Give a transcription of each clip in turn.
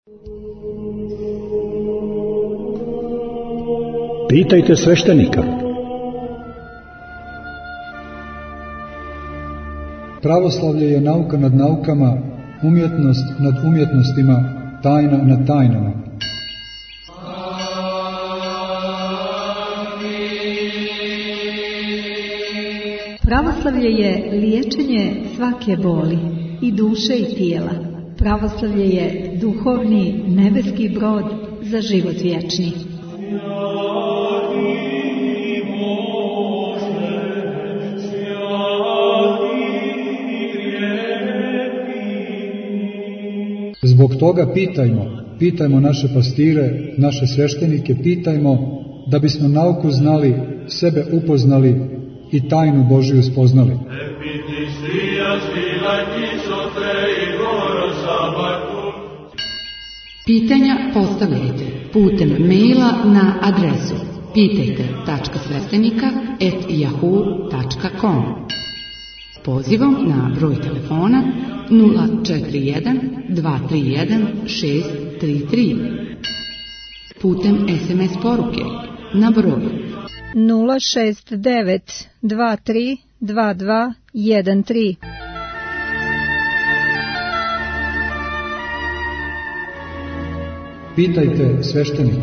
Pitajte sveštenika. Pravoslavlje je nauka nad naukama, umjetnost nad umjetnostima, tajna nad tajnama. Pravoslavlje je liječenje svake boli, i duše i tijela. Pravoslavlje je duhovni nebeski brod za život vječni. Zbog toga pitajmo naše pastire, naše sveštenike, pitajmo da bismo nauku znali, sebe upoznali i tajnu Božiju spoznali. Pitanja postavljajte putem maila na adresu pitajte.sveštenika@yahoo.com. Pozivom na broj telefona 041 231 633. Putem SMS poruke na broj 069 23 22 13. Pitajte sveštenika.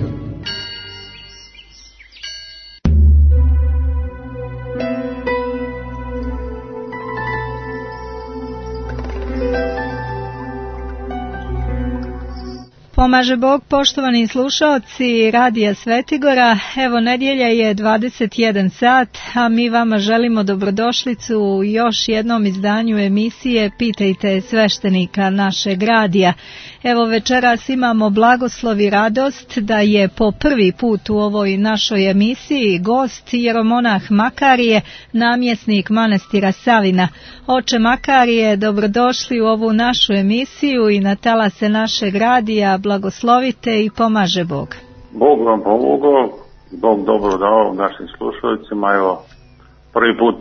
Pomaže Bog, poštovani slušaoci Radija Svetigora. Evo, nedjelja je 21 sat, a mi vama želimo dobrodošlicu u još jednom izdanju emisije Pitajte sveštenika našeg radija. Evo, večeras imamo blagoslov i radost da je po prvi put u ovoj našoj emisiji gost jeromonah Makarije, namjesnik manastira Savina. Oče Makarije, dobrodošli u ovu našu emisiju i na talase našeg radija. Blagoslovite i pomaže Bog. Bog vam pomogao, Bog dobro dao našim slušalicima. Evo, prvi put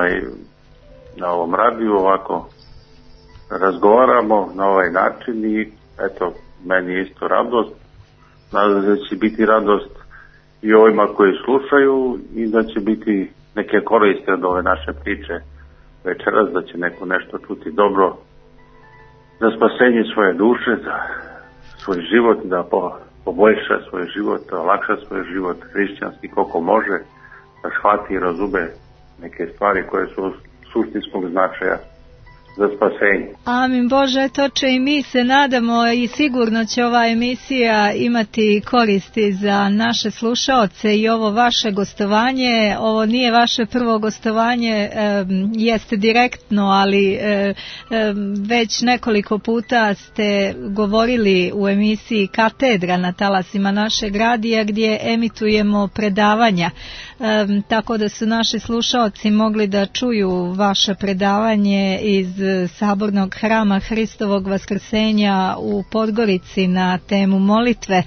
na ovom radiju ovako razgovaramo na ovaj način i eto, meni je isto radost. Nadam se da će biti radost i ovima koji slušaju i da će biti neke koriste od ove naše priče večeras, da će neko nešto čuti dobro za spasenje svoje duše, za svoj život, da poboljša svoj život, da olakša svoj život hrišćanski koliko može, da shvati i razume neke stvari koje su suštinskog značaja za spasenje. Amin Bože, Oče, i mi se nadamo i sigurno će ova emisija imati koristi za naše slušaoce i ovo vaše gostovanje. Ovo nije vaše prvo gostovanje, jeste direktno, ali već nekoliko puta ste govorili u emisiji Katedra na talasima našeg radija gdje emitujemo predavanja. Tako da su naši slušaoci mogli da čuju vaše predavanje iz Sabornog hrama Hristovog vaskrsenja u Podgorici na temu molitve.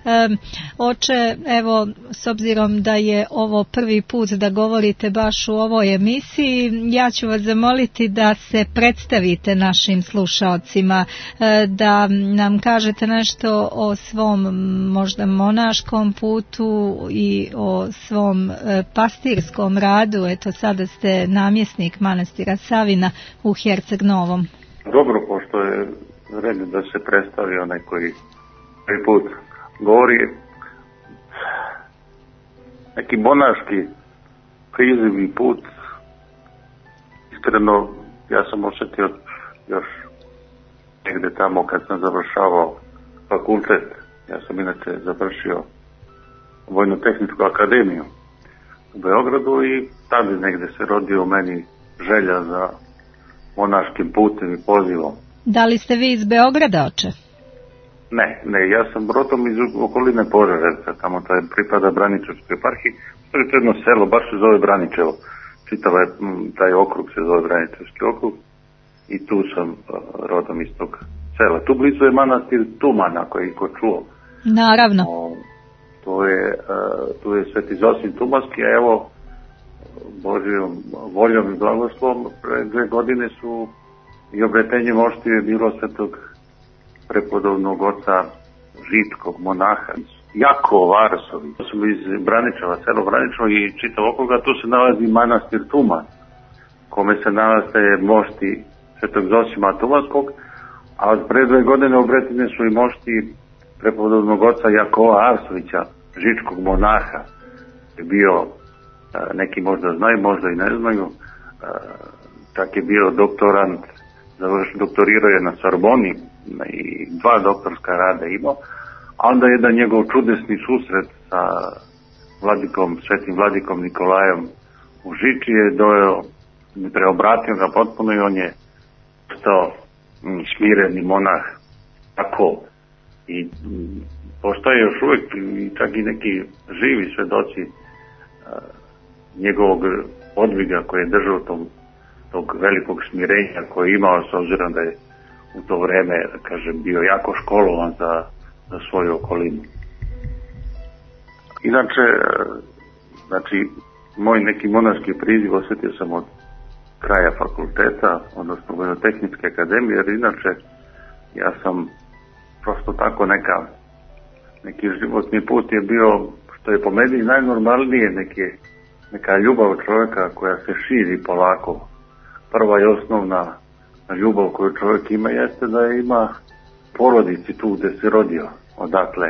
Oče, evo, s obzirom da je ovo prvi put da govorite baš u ovoj emisiji, ja ću vas zamoliti da se predstavite našim slušaocima, da nam kažete nešto o svom možda monaškom putu i o svom pastirskom radu. Eto, sada ste namjesnik manastira Savina u Herceg Novom. Dobro, pošto je vreme da se predstavi onaj koji prvi put govori, neki monaški priziv i put, iskreno ja sam osjetio još negde tamo kad sam završavao fakultet. Ja sam inače završio Vojno-tehničku akademiju u Beogradu i tada negde se rodio u meni želja za monaškim putem i pozivom. Da li ste vi iz Beograda, oče? Ne, ja sam rodom iz okoline Požarevca, tamo pripada Braničevskoj eparhiji. To je jedno selo, baš se zove Braničevo. Čitav taj okrug se zove Braničevski okrug i tu sam rodom iz tog sela. Tu blizu je manastir Tuman, ako je iko čuo. Naravno. Tu je Sveti Zosim Tumanski, a evo Božijom voljom i blagoslovom pre 2 godine su i obretenjem oštije bilo Svetog prepodobnog oca Žičkog monaha Jakova Arsović. To sam iz Braničeva, selo Braničevo i čitav okruga, tu se nalazi manastir Tuman, kome se nalaze mošti Svetog Zosima Tumanskog, a od pre 2 godine obretine su i mošti prepodobnog oca Jakova Arsovića, Žičkog monaha. Je bio, neki možda znaju, možda i ne znaju, tak je bio doktorant, doktorirao je na Sorboni i 2 doktorska rada imao, a onda jedan njegov čudesni susret sa svetim vladikom Nikolajom u Žiči je preobratio ga potpuno i on je postao smireni monah. Tako. I postoje još uvijek čak i neki živi svedoci njegovog podviga koji je držao tog velikog smirenja koje je imao, s obzirom da je u to vreme, da kažem, bio jako školovan za svoju okolinu. Inače, znači, moj neki monarski priziv osjetio sam od kraja fakulteta, odnosno Vojno-tehničke akademije, jer inače ja sam prosto tako neki životni put je bio, što je po meni najnormalnije, neka ljubav čovjeka koja se širi polako. Prva i osnovna ljubav koju čovjek ima jeste da ima porodici tu gdje se rodio, odakle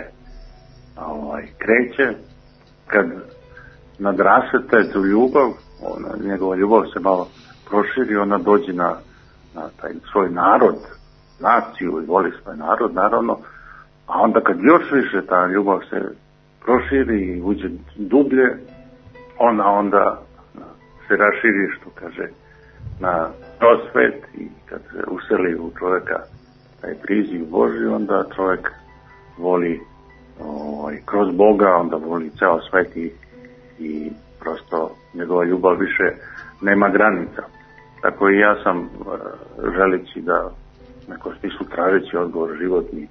kreće. Kad nadrasete tu ljubav, njegova ljubav se malo proširi, ona dođe na taj svoj narod, naciju i voli svoj narod, naravno, a onda kad još više ta ljubav se proširi i uđe dublje, ona onda se raširi, što kaže, na prosvet, i kad se useli u čovjeka taj priziv Božji, onda čovjek voli kroz Boga, onda voli ceo svet i prosto njegova ljubav više nema granica. Tako i ja sam, želeći da neko smislu tražeći odgovor životni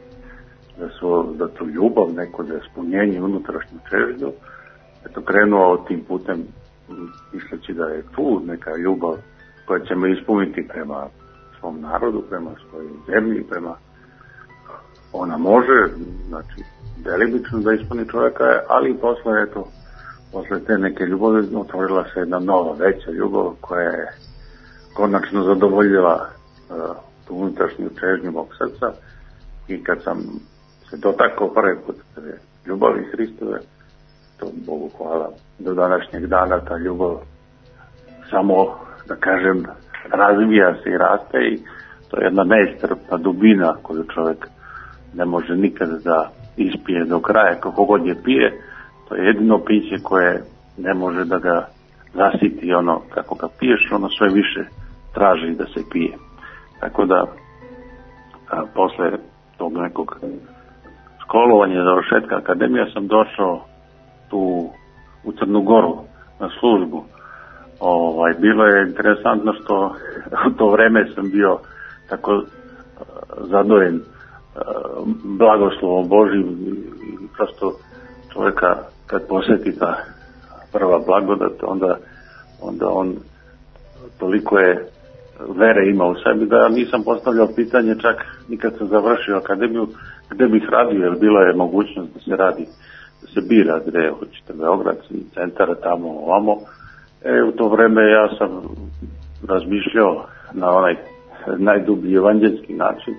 za tu ljubav, neko za ispunjenje unutrašnju čežnju, krenuo tim putem misleći da je tu neka ljubav koja će me ispuniti prema svom narodu, prema svojoj zemlji, ona može, znači, delimično da ispuni čovjeka, ali posle te neke ljubavi otvorila se jedna nova, veća ljubav koja je konačno zadovoljila tu unutrašnju čežnju mog srca, i kad sam se dotakao prvi put ljubavi Hristove, to Bogu hvala, do današnjeg dana ta ljubav samo, da kažem, razvija se i raste, i to je jedna neiscrpna dubina koju čovjek ne može nikada da ispije do kraja. Kako god je pije, to je jedino piće koje ne može da ga zasiti, ono kako ga piješ, ono sve više traži da se pije. Tako da posle tog nekog školovanja, završetka akademija, sam došao tu u Crnu Goru na službu. Bilo je interesantno što u to vreme sam bio tako zadojen blagoslovom Božim, i prosto čovjeka kad posjeti ta prva blagodat, onda on toliko je vere ima u sebi da nisam postavljao pitanje čak nikad sam završio akademiju gdje bih radio, jer bila je mogućnost da se radi, da se bira gdje hoćete, Beograd, centar, tamo, ovamo. U to vreme ja sam razmišljao na onaj najdublji evanđelski način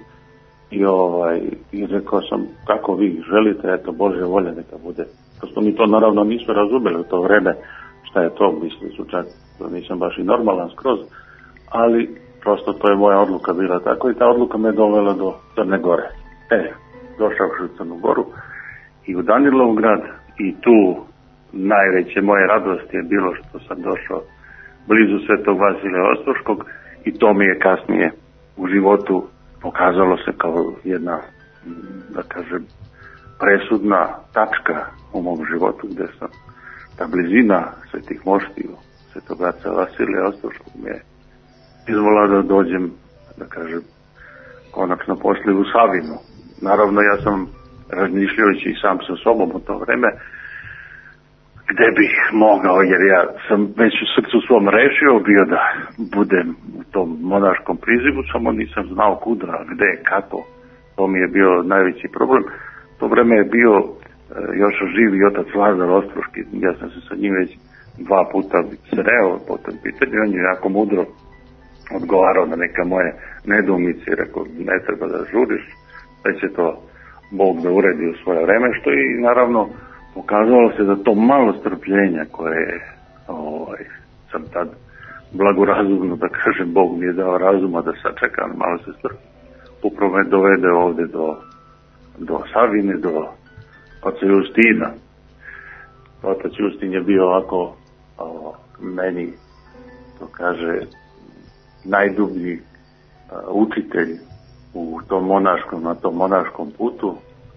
i rekao sam, kako vi želite, eto, Božja volja neka bude. Prosto mi to naravno nisu razumeli u to vreme, šta je to, mislili su čak, nisam baš i normalan skroz, ali prosto to je moja odluka bila tako, i ta odluka me dovela do Crne Gore. Došao u Crnu Goru i u Danilov grad, i tu najveće moje radosti je bilo što sam došao blizu Svetog Vasilija Ostroškog, i to mi je kasnije u životu pokazalo se kao jedna, da kažem, presudna tačka u mom životu, gdje sam ta blizina svetih moštiju Svetog Oca Vasilija Ostroškog me je izvolila da dođem, da kažem, konačno poslije u Savinu. Naravno, ja sam razmišljajući i sam sa sobom u to vreme gdje bih mogao, jer ja sam već u srcu svom rešio bio da budem u tom monaškom prizivu, samo nisam znao kuda, gdje, kako. To mi je bio najveći problem. To vreme je bio još živi otac Lazar Ostroški. Ja sam se sa njim već 2 puta sreo po tom pitanju. On je jako mudro odgovarao na neka moje nedoumice i rekao, ne treba da žuriš, da će to Bog da uredi u svoje vreme, što i naravno pokazalo se da to malo strpljenja koje sam tad blagorazumno, da kažem, Bog mi je dao razuma da sačekam, malo se strpi, upravo me dovede ovde do Savine, do oca Justina. Otac Justin je bio ovako meni, to kaže, najdublji učitelj na tom monaškom putu.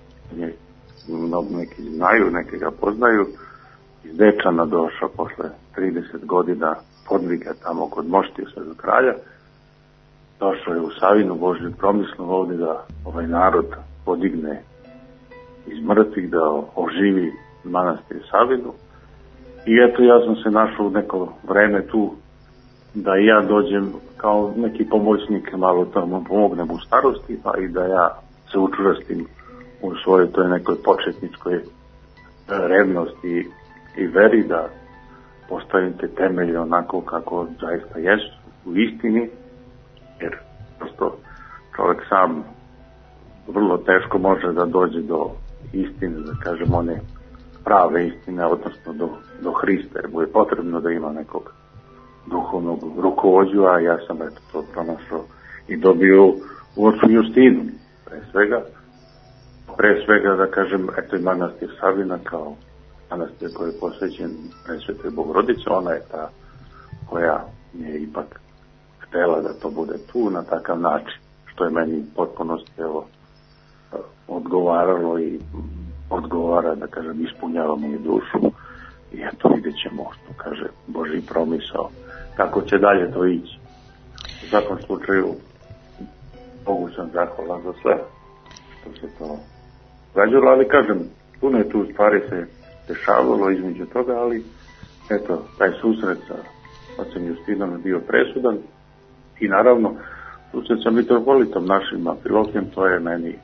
Neki znaju, neki ga poznaju. Iz Dečana došao posle 30 godina podviga tamo kod Moštije Svetog Kralja. Došao je u Savinu Božju promislu ovde da ovaj narod podigne iz mrtvih, da oživi manastir Savinu. I eto, ja sam se našao u neko vreme tu da ja dođem kao neki pomoćnik, malo tamo pomognem u starosti, pa i da ja se učvrstim u svojoj toj nekoj početničkoj revnosti i veri, da postavim te temelje onako kako zaista jesu u istini, jer prosto čovjek sam vrlo teško može da dođe do istine, da kažem one prave istine, odnosno do Hrista, jer mu je potrebno da ima nekog duhovnog rukovođu, a ja sam eto to pronašao i dobio u ocu Justinu, pre svega da kažem, eto i manastir Savina kao manastir koji je posvećen Presvetoj Bogorodici, ona je ta koja je ipak htela da to bude tu na takav način, što je meni potpunosti odgovaralo i odgovara, da kažem, ispunjava moju dušu. I eto, vidjet ćemo, što kaže Božji promisao, kako će dalje to ići. U svakom slučaju, Bogu sam zahvalan za sve što se to rađalo, ali kažem, puno je tu stvari se dešavalo između toga, ali eto, taj susret sa ocem Justinom je bio presudan i naravno, susret sa mitropolitom našim Amfilohijem, to je meni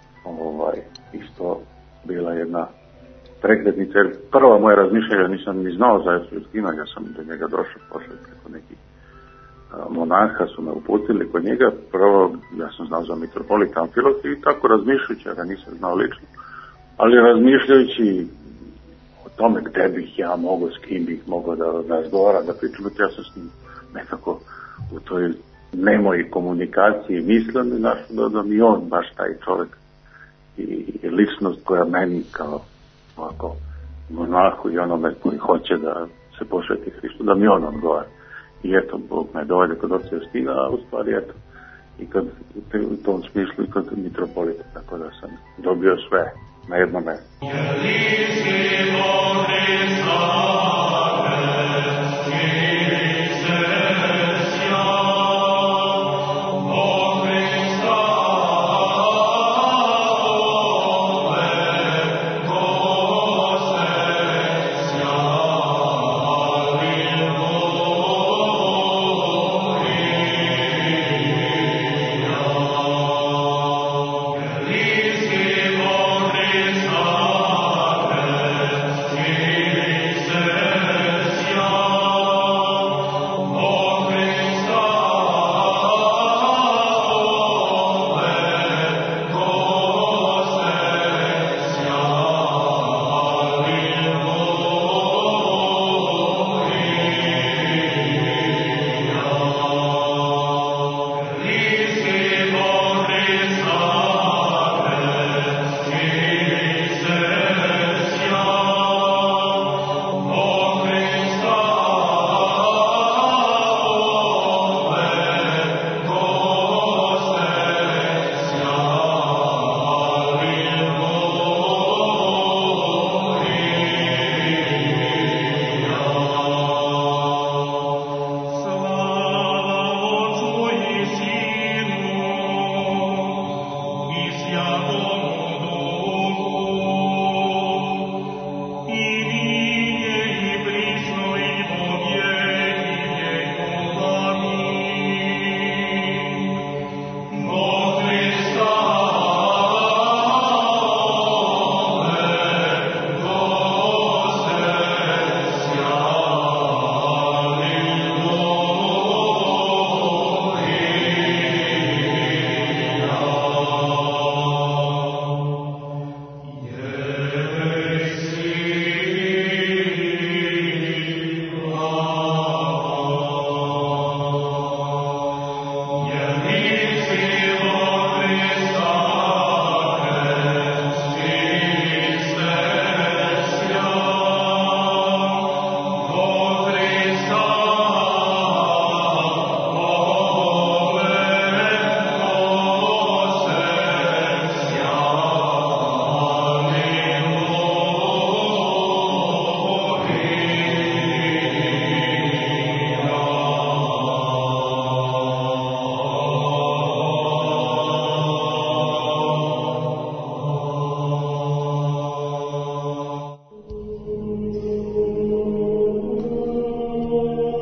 isto bila jedna prekretnica, jer prva moja razmišljanja, nisam ni znao za oca Justina, ja sam do njega došao, pošao preko nekih monaha, su me uputili kod njega, prvo ja sam znao za mitropolita Amfilohija i tako razmišljajući, ja ga nisam znao lično, ali razmišljajući o tome gde bih ja mogao, s kim bih mogao da razgovaram, da pričam, ja sam s njim nekako u toj nemoj komunikaciji mislim da mi on baš taj čovjek i ličnost koja meni kao ovako monahu i onome koji hoće da se posveti Hristu, da mi on odgovara. I eto, Bog me dovede kod oca Justina, a u stvari eto, i kad u tom smislu i kod mitropolita, tako da sam dobio sve na jedno mesto.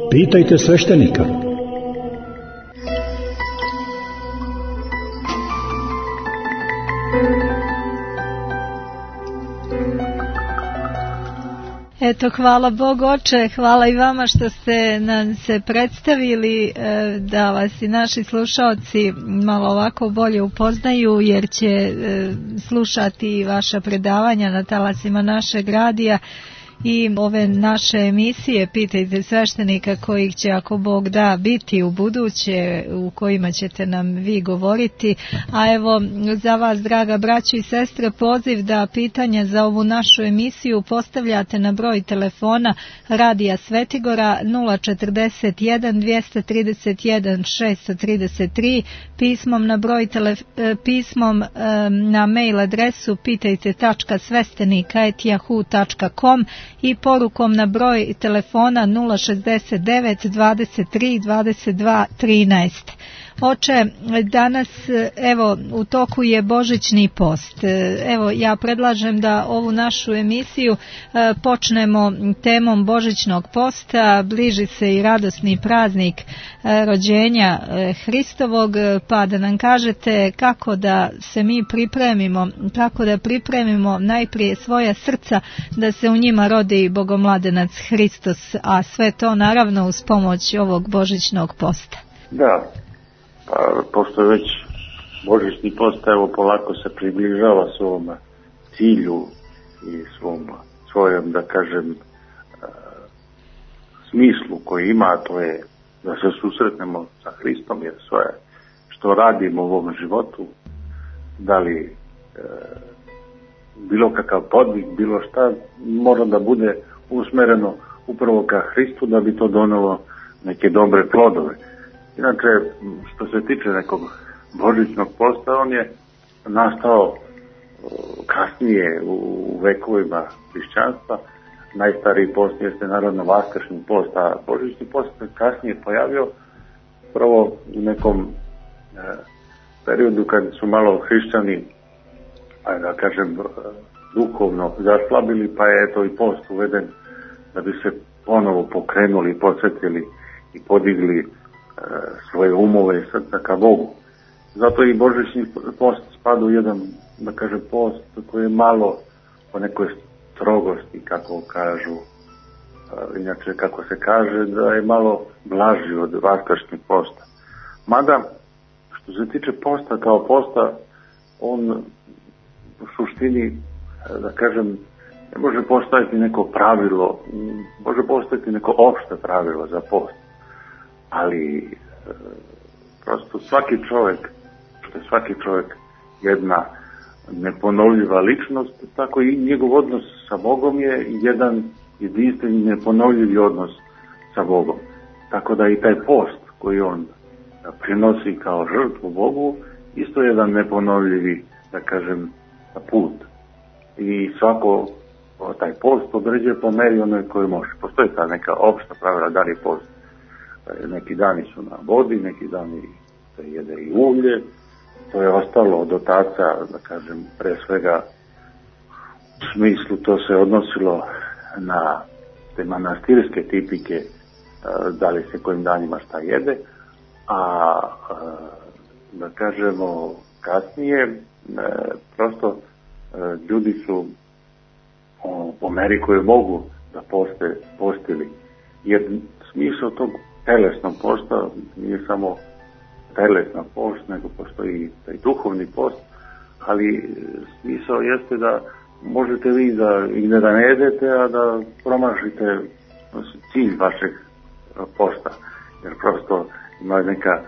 Pitajte sveštenika. Eto, hvala Bog oče, hvala i vama što ste nam se predstavili, da vas i naši slušaoci malo ovako bolje upoznaju, jer će slušati vaša predavanja na talasima našeg radija i ove naše emisije Pitajte sveštenika, kojih će, ako Bog da, biti u buduće, u kojima ćete nam vi govoriti. A evo, za vas, draga braćo i sestre, poziv da pitanja za ovu našu emisiju postavljate na broj telefona Radija Svetigora 041 231 633, pismom na mail adresu pitajte.svestenika@yahoo.com i porukom na broj telefona 069 23 22 13. Oče, danas, evo, u toku je Božićni post. Evo, ja predlažem da ovu našu emisiju počnemo temom Božićnog posta. Bliži se i radosni praznik rođenja Hristovog, pa da nam kažete kako da se mi pripremimo, kako da pripremimo najprije svoja srca da se u njima rodi Bogomladenac Hristos, a sve to naravno uz pomoć ovog Božićnog posta. Da. Pa, pošto je već Božićni post, evo polako se približava svom cilju i svojem, da kažem, smislu koji ima, to je da se susretnemo sa Hristom, jer sve što radimo u ovom životu, da li bilo kakav podvig, bilo šta, mora da bude usmereno upravo ka Hristu, da bi to donelo neke dobre plodove. Inače, što se tiče nekog Božićnog posta, on je nastao kasnije u vekovima hrišćanstva. Najstariji post jeste naravno Vaskršnji post, a Božićni post se kasnije pojavio prvo u nekom periodu kad su malo hrišćani, da kažem, duhovno zaslabili, pa je eto i post uveden da bi se ponovo pokrenuli, podsjetili i podigli svoje umove i srca ka Bogu. Zato i Božićni post spada u jedan, da kažem, post koji je malo po nekoj strogosti, kako kažu, inače kako se kaže, da je malo blaži od Vaskršnjeg posta. Mada, što se tiče posta kao posta, on u suštini, da kažem, ne može postaviti neko pravilo, može postaviti neko opšte pravilo za post. Ali prosto svaki čovjek jedna neponovljiva ličnost, tako i njegov odnos sa Bogom je jedan jedinstveni neponovljivi odnos sa Bogom. Tako da i taj post koji on prinosi kao žrtvu Bogu, isto je jedan neponovljivi, da kažem, put. I svako taj post određuje po meri onoj koju može. Postoji ta neka opšta pravila da li je post. Neki dani su na vodi, neki dani se jede i ulje. To je ostalo od otaca, da kažem, pre svega u smislu to se odnosilo na te manastirske tipike, da li se kojim danima šta jede, a da kažemo kasnije prosto ljudi su po meri koju mogu da postili, jer smisao tog telesnog posta nije samo telesna post, nego postoji taj duhovni post, ali smisao jeste da možete vi da i da ne jedete, a da promašite cilj vašeg posta, jer prosto ima neka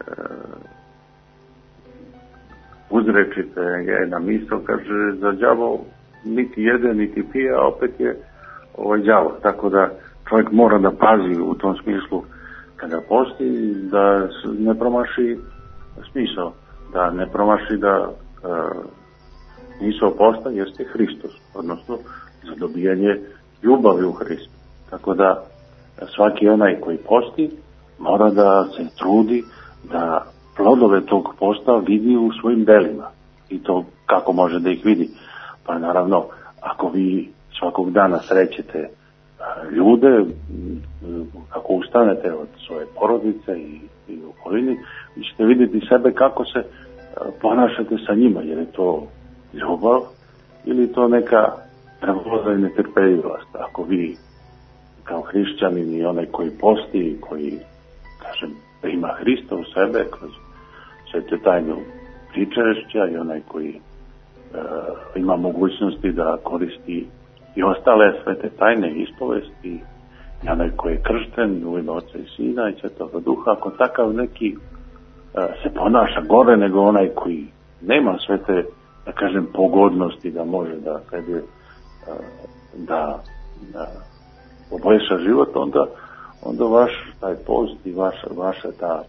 uzrečite, jedna misao, kaže, za đavo niti jede, niti pije, a opet je đavo, tako da čovjek mora da pazi u tom smislu kada posti, da ne promaši smisao, da ne promaši da smisao posta jeste Hristos, odnosno za dobijanje ljubavi u Hristu. Tako da svaki onaj koji posti mora da se trudi da plodove tog posta vidi u svojim delima. I to kako može da ih vidi? Pa naravno, ako vi svakog dana srećete ljude, kako ustanete od svoje porodice i okolini, vi ćete vidjeti sebe kako se ponašate sa njima, jer je to ljubav ili je to neka nervoza i netrpeljivost. Ako vi kao hrišćanin i onaj koji posti, koji, kažem, prima Hrista u sebe kroz svete tajnu pričešća i onaj koji ima mogućnosti da koristi i ostale svete tajne ispovesti i onaj koji je kršten u ime Oca i Sina i Svetoga Duha, ako takav neki se ponaša gore nego onaj koji nema sve te, da kažem, pogodnosti da može da sebi da poboljša život, onda vaš taj post i vaša ta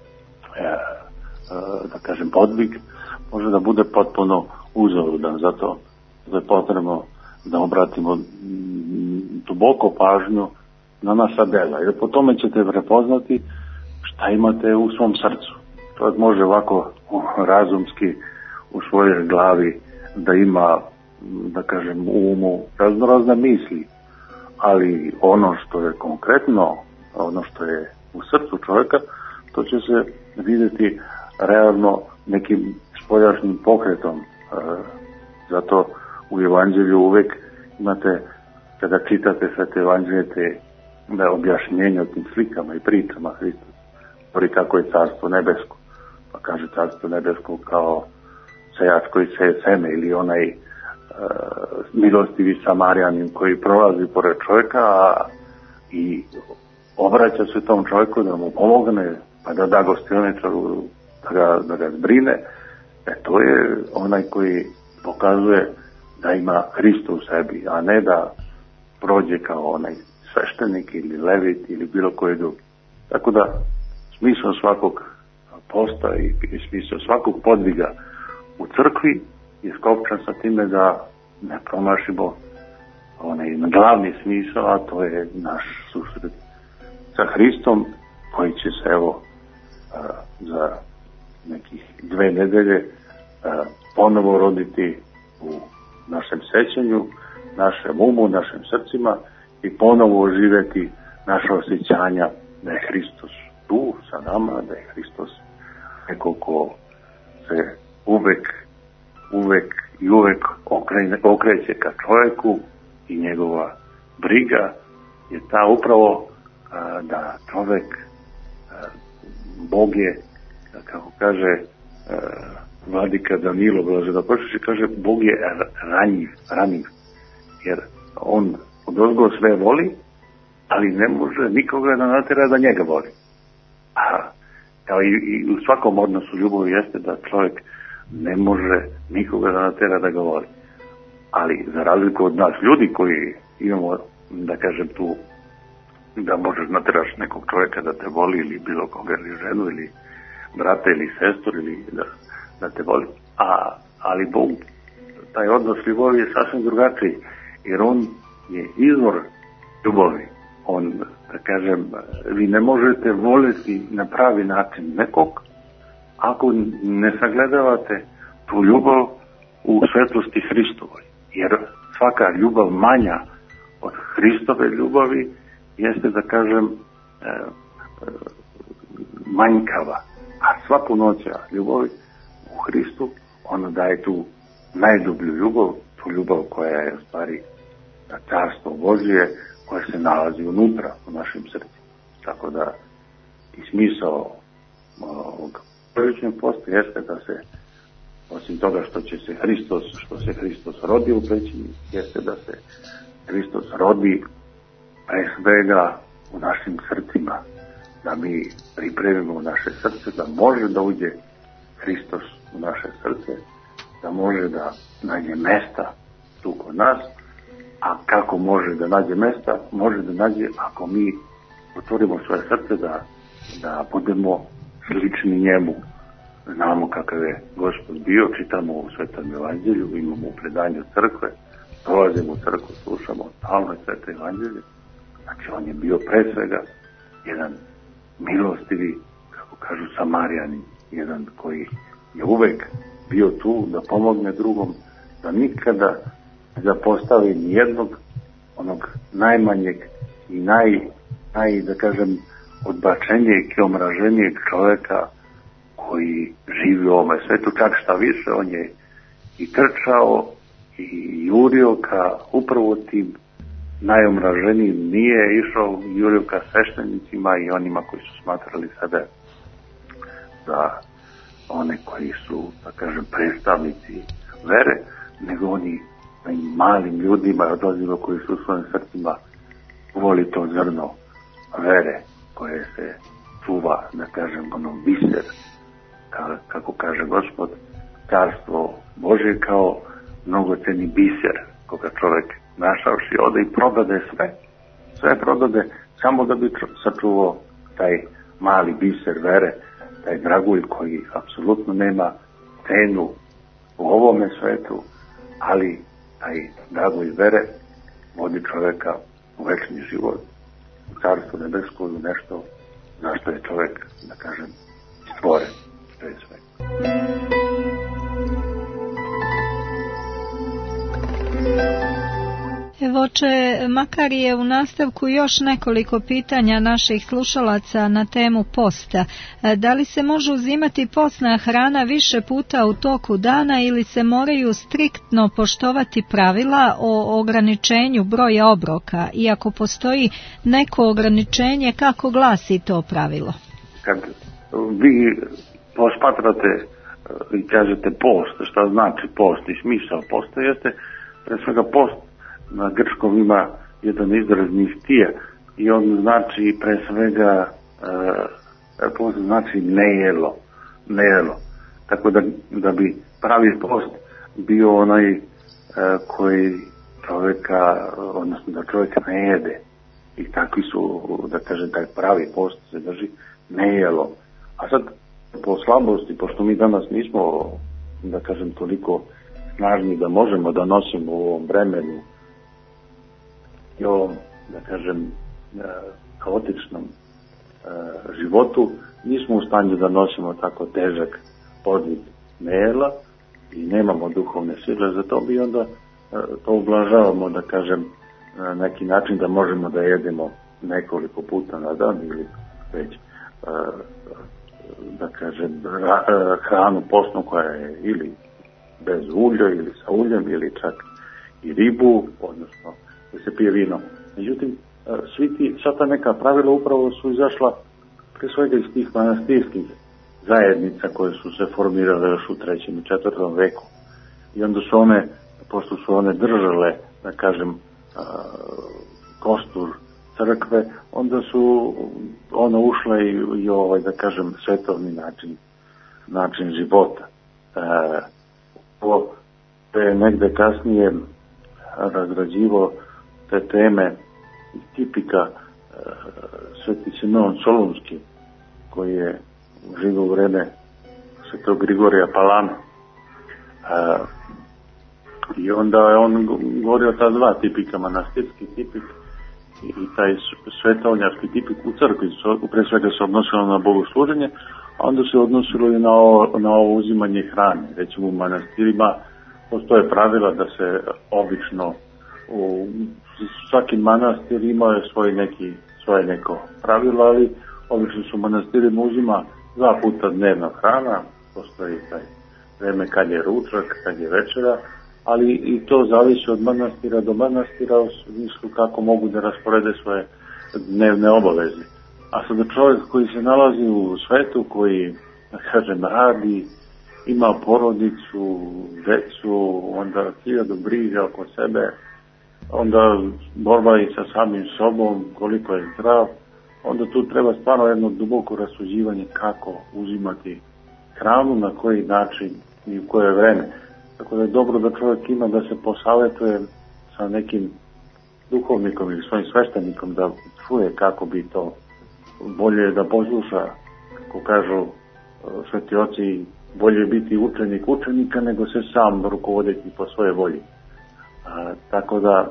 da kažem podvig može da bude potpuno uzaludan. Zato je potrebno da obratimo duboko pažnju na naša dela, jer po tome ćete prepoznati šta imate u svom srcu. Čovjek može ovako razumski u svojoj glavi da ima, da kažem, u umu raznorazne misli, ali ono što je konkretno, ono što je u srcu čovjeka, to će se vidjeti realno nekim spoljašnjim pokretom. Zato u Evanđelju uvek imate, kada čitate sve te evanđelje, da objašnjenje o tim slikama i pričama Hrista govori kako je carstvo nebesko. Pa kaže carstvo nebesko kao sejač koji seje seme, ili onaj milostivi Samarijanin koji prolazi pored čovjeka i obraća se tom čovjeku da mu pomogne, pa da da gostioničaru, da ga zbrine. To je onaj koji pokazuje da ima Hrista u sebi, a ne da prođe kao onaj sveštenik ili levit ili bilo koji drugi. Tako da smisao svakog posta i smisao svakog podviga u crkvi je skopčan sa time da ne promašimo onaj glavni smisao, a to je naš susret sa Hristom, koji će se evo za nekih 2 nedelje ponovo roditi u našem sećanju, našem umu, našim srcima i ponovo oživeti naše osjećanja da je Hristos tu sa nama, da je Hristos neko ko se uvek okreće ka čovjeku i njegova briga je ta upravo da čovjek, Bog je, kako kaže vladika Danilo Blaženopočešće, kaže Bog je ranjiv, jer on odozgo sve voli, ali ne može nikoga da natera da njega voli. Kao i u svakom odnosu ljubav jeste da čovjek ne može nikoga da natera da ga voli. Ali za razliku od nas ljudi koji imamo, da kažem, tu da možeš nateraš nekog čovjeka da te voli, ili bilo koga, ili ženu, ili brata, ili sestru, ili da te voli. Ali Bog, taj odnos ljubavi je sasvim drugačiji, jer on je izvor ljubavi. On, da kažem, vi ne možete voljeti na pravi način nekog ako ne sagledavate tu ljubav u svetlosti Hristovoj. Jer svaka ljubav manja od Hristove ljubavi jeste, da kažem, manjkava. A sva punoća ljubavi u Hristu, ona daje tu najdublju ljubav, tu ljubav koja je u stvari carstvo Božje, koja se nalazi unutra u našim srcima. Tako da i smisao ovog prvičnog posta jeste da se, osim toga što se Hristos rodi u pećini, jeste da se Hristos rodi pre svega u našim srcima, da mi pripremimo naše srce, da može da uđe Hristos u naše srce, da može da nađe mesta tu kod nas. A kako može da nađe mesta? Može da nađe ako mi otvorimo svoje srce da budemo slični njemu. Znamo kakav je Gospod bio, čitamo u Svetom Evanđelju, imamo u predanju crkve, dolazimo u crkvu, slušamo stalno Sveto Evanđelje. Znači on je bio pre svega jedan milostivi, kako kažu, Samarijanin, jedan koji je uvek bio tu da pomogne drugom, da nikada zapostavi nijednog onog najmanjeg i da kažem, odbačenijeg i omraženijeg čoveka koji živi u ovome svetu, čak šta više, on je i trčao i jurio ka upravo tim najomraženijim, nije išao jurio ka sveštenicima i onima koji su smatrali sebe za one koji su, da kažem, predstavnici vere, nego oni malim ljudima odozivaju koji su u svojim srcima voli to zrno vere koje se čuva, da kažem, biser, kako kaže Gospod, carstvo Božje kao mnogoceni biser koga čovek našavši ode i prodade sve prodade samo da bi sačuvao taj mali biser vere, taj dragulj koji apsolutno nema cenu u ovome svetu, ali taj dragulj vere vodi čoveka u večni život, u carstvo nebesko, u nešto za što je čovek, da kažem, stvoren, što je sve. Evo, oče, makar je u nastavku još nekoliko pitanja naših slušalaca na temu posta. Da li se može uzimati postna hrana više puta u toku dana ili se moraju striktno poštovati pravila o ograničenju broja obroka? Iako postoji neko ograničenje, kako glasi to pravilo? Kad vi posmatrate i kažete post, šta znači post i smisao posta, jeste pre svega post. Na grčkom ima jedan izraz nistija i on znači pre svega post znači nejelo. Tako da bi pravi post bio onaj koji čovjeka, odnosno da čovjek ne jede. I takvi su, da kažem, taj pravi post se drži nejelo. A sad po slabosti, pošto mi danas nismo, da kažem, toliko snažni da možemo da nosimo u ovom vremenu i ovom, da kažem, kaotičnom životu, nismo u stanju da nosimo tako težak podvig nejela i nemamo duhovne sile, zato bi onda to ublažavamo, da kažem, na neki način da možemo da jedemo nekoliko puta na dan ili već, da kažem, hranu postnu koja je ili bez ulja ili sa uljem ili čak i ribu, odnosno da se pije vino. Međutim, sva ta neka pravila upravo su izašla pre svega iz tih manastirskih zajednica koje su se formirale još u 3. i 4. veku. I onda su one, pošto su one držale, da kažem, kostur crkve, onda su one ušle i ovaj, da kažem, svetovni način života. To je negde kasnije razgrađivo te teme i tipika Sveti Simeon Solunski, koji je živio u vreme Svetog Grigorija Palama. I onda je on govorio ta dva tipika, manastirski tipik i taj svetovnjački tipik u crkvi. Pre svega se odnosilo na bogosluženje, a onda se odnosilo i na ovo uzimanje hrane. Recimo u manastirima postoje pravila da se obično svaki manastir ima svoje neko pravilo, ali obično su manastirima uzima 2 puta dnevna hrana, postoji taj vreme kad je ručak, kad je večera, ali i to zavisi od manastira do manastira u smislu kako mogu da rasporede svoje dnevne obaveze. A sada čovjek koji se nalazi u svetu, koji, da kažem, radi, ima porodicu, decu, onda 1000 briga oko sebe, onda borba i sa samim sobom, koliko je zdrav, onda tu treba stvarno jedno duboko rasuđivanje kako uzimati hranu, na koji način i u koje vreme. Tako da je dobro da čovjek ima da se posavetuje sa nekim duhovnikom ili svojim sveštenikom da čuje kako bi to bolje da posluša, kako kažu sveti oci, bolje biti učenik učenika nego se sam rukovoditi po svoje volji. Tako da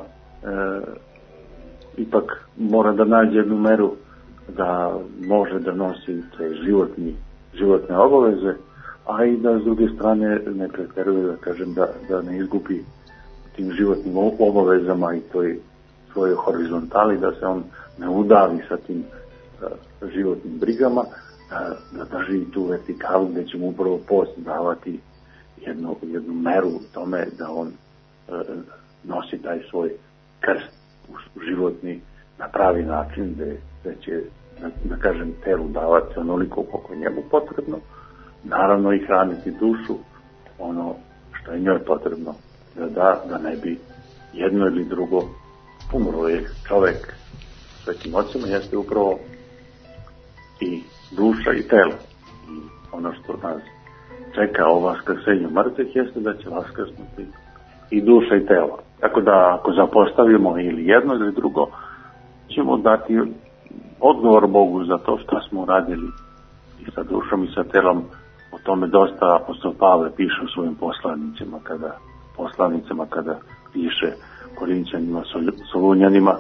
ipak mora da nađe jednu meru da može da nosi te životne obaveze, a i da s druge strane ne preteruje, da kažem, da ne izgubi tim životnim obavezama i toj svojoj horizontali, da se on ne udavi sa tim životnim brigama, da drži tu vertikalu gdje će mu upravo post davati jednu meru tome da on nosi taj svoj krst u životni na pravi način, gdje će, da kažem, telu davati onoliko koliko je njemu potrebno, naravno i hraniti dušu ono što je njoj potrebno da ne bi jedno ili drugo umro. Je čovjek svetim ocima jeste upravo i duša i telo. I ono što nas čeka o vaskrsenju mrtvih jeste da će vaskrsnuti i duša i telo. Tako da ako zapostavimo ili jedno ili drugo, ćemo dati odgovor Bogu za to što smo radili i sa dušom i sa telom. O tome dosta apostol Pavle piše u svojim poslanicama kada piše Korinćanima, Solunjanima,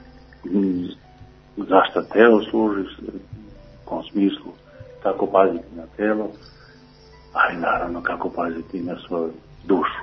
zašto telo služi, u kom smislu, kako paziti na telo, ali naravno kako paziti na svoju dušu.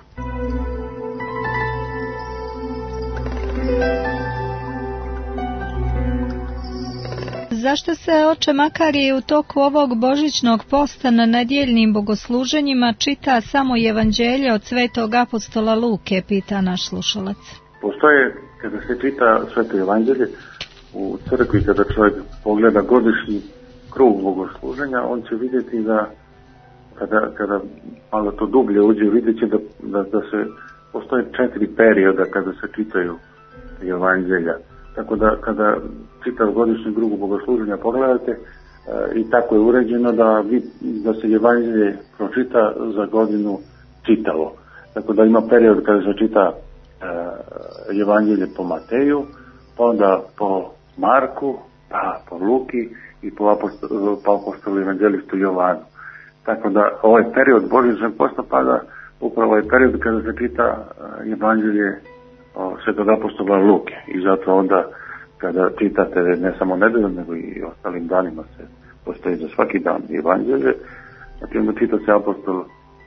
Zašto se, oče Makari, u toku ovog božićnog posta na nedjeljnim bogosluženjima čita samo evanđelje od svetog apostola Luke, pita naš slušalac. Postoje, kada se čita sveto evanđelje u crkvi, kada čovjek pogleda godišnji krug bogosluženja, on će vidjeti da kada malo to dublje uđe, vidjet će da se postoje 4 perioda kada se čitaju evanđelja. Tako da kada čitav godišnji krug bogosluženja pogledate, i tako je uređeno da se evanđelje pročita za godinu čitavo. Tako da ima period kada se čita evanđelje po Mateju, pa onda po Marku, pa po Luki i po apostolu evanđelistu Jovanu. Tako da ovaj period božićnog posta pada upravo je period kada se čita evanđelje svetog apostola Luke. I zato onda kada čitate ne samo nedeljom nego i ostalim danima se postoji za svaki dan evanđelje, znači onda čita se apostol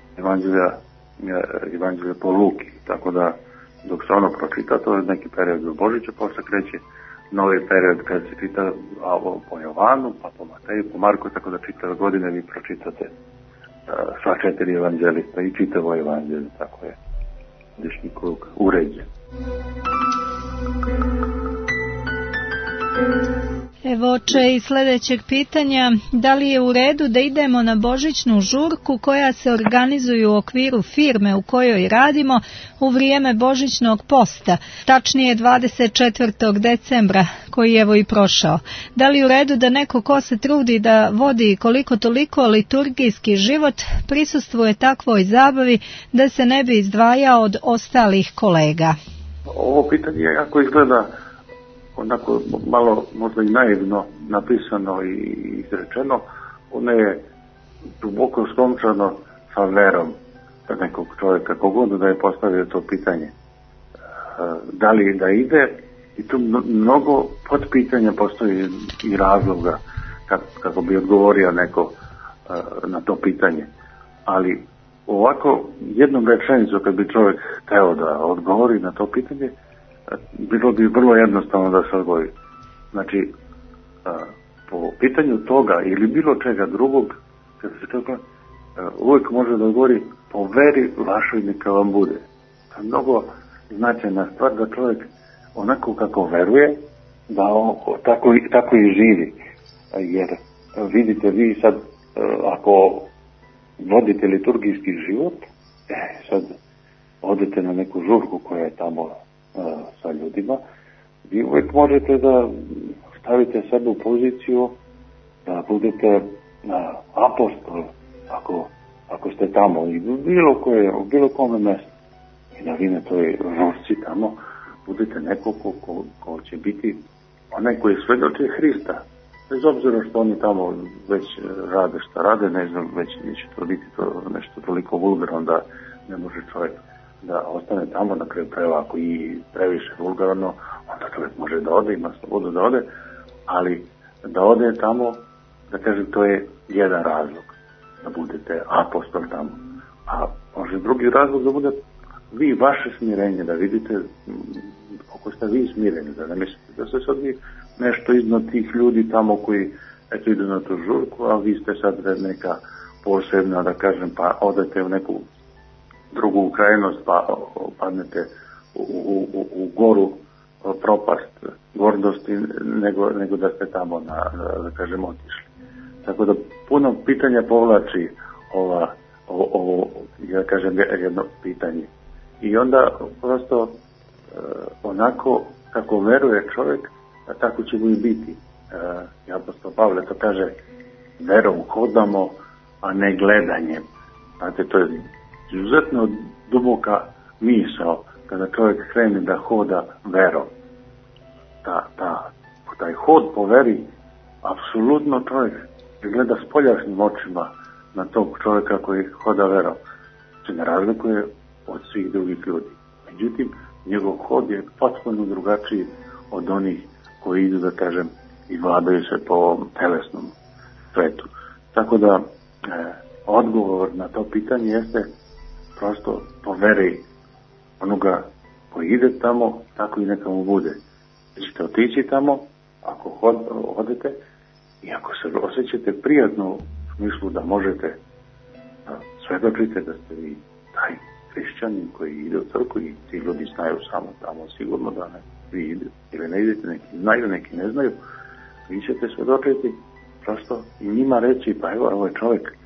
evanđelje po Luki. Tako da dok se ono pročita, to je neki period do Božića, posle kreće novi period kada se čita po Jovanu, pa po Mateju, po Marku, tako da čitave godine vi pročitate sva 4 evanđelista i čitavo evanđelje, tako je godišnji krug uređen. Evo, oče, iz sljedećeg pitanja, da li je u redu da idemo na božićnu žurku koja se organizuje u okviru firme u kojoj radimo u vrijeme božićnog posta, tačnije 24. decembra, koji evo i prošao. Da li je u redu da neko ko se trudi da vodi koliko toliko liturgijski život prisustvuje takvoj zabavi da se ne bi izdvajao od ostalih kolega? Ovo pitanje jako izgleda onako malo možda i naivno napisano i izrečeno. Ono je duboko skončano sa verom nekog čovjeka, kogod da je postavio to pitanje. Da li da ide, i tu mnogo podpitanja postoji i razloga kako bi odgovorio neko na to pitanje. Ali ovako jednom rečenicom kad bi čovjek hteo da odgovori na to pitanje, bilo bi vrlo jednostavno da se odgovori. Znači, po pitanju toga ili bilo čega drugog, kada se čovjek uvijek može da odgovori po veri vašoj neka vam bude. To je mnogo značajna stvar da čovjek onako kako veruje, da on tako i živi. Jer vidite vi sad, ako vodite liturgijski život, sad odete na neku žurku koja je tamo sa ljudima, vi uvijek možete da stavite sebe u poziciju da budete apostol ako ste tamo i u bilo kome mjestu i da vi na toj žurci tamo budete neko ko će biti onaj koji svedoči Hrista, bez obzira što oni tamo već rade šta rade, ne znam, već neće to biti to nešto toliko vulgarno da ne može čovjek da ostane tamo, na kraju krajeva ako i previše vulgarno, onda čovjek može da ode, ima slobodu da ode, ali da ode tamo, da kažem, to je jedan razlog da budete apostol tamo. A može drugi razlog da bude vi vaše smirenje, da vidite koliko ste vi smireni, da ne mislite da se sad vi nešto iznad tih ljudi tamo koji eto idu na tu žurku, a vi ste sad neka posebna, da kažem, pa odete u neku drugu krajnost, pa padnete u goru propast gordosti, nego da ste tamo da kažem otišli. Tako da puno pitanja povlači ovo ja kažem jedno pitanje. I onda prosto onako kako veruje čovjek, tako će mu i biti. Apostol Pavle to kaže, verom hodamo, a ne gledanjem. Znate, to je izuzetno duboka misao kada čovjek krene da hoda verom. Taj hod po veri, apsolutno čovjek gleda spoljašnjim očima na tog čovjeka koji hoda verom. Se ne razlikuje od svih drugih ljudi. Međutim, njegov hod je potpuno drugačiji od onih koji idu, da kažem, i vladaju se po ovom telesnom svetu. Tako da, odgovor na to pitanje jeste prosto po veri onoga koji ide tamo, tako i neka mu bude. Ćete otići tamo, ako odete, i ako se osjećate prijatno u smislu da možete svedočite da ste vi taj hrišćanin koji ide u crkvu i ti ljudi znaju samo tamo sigurno da ne vi ide, ili ne idete, neki znaju, neki ne znaju, vi ćete svedočiti prosto i njima reći, pa evo, ovo je čovjek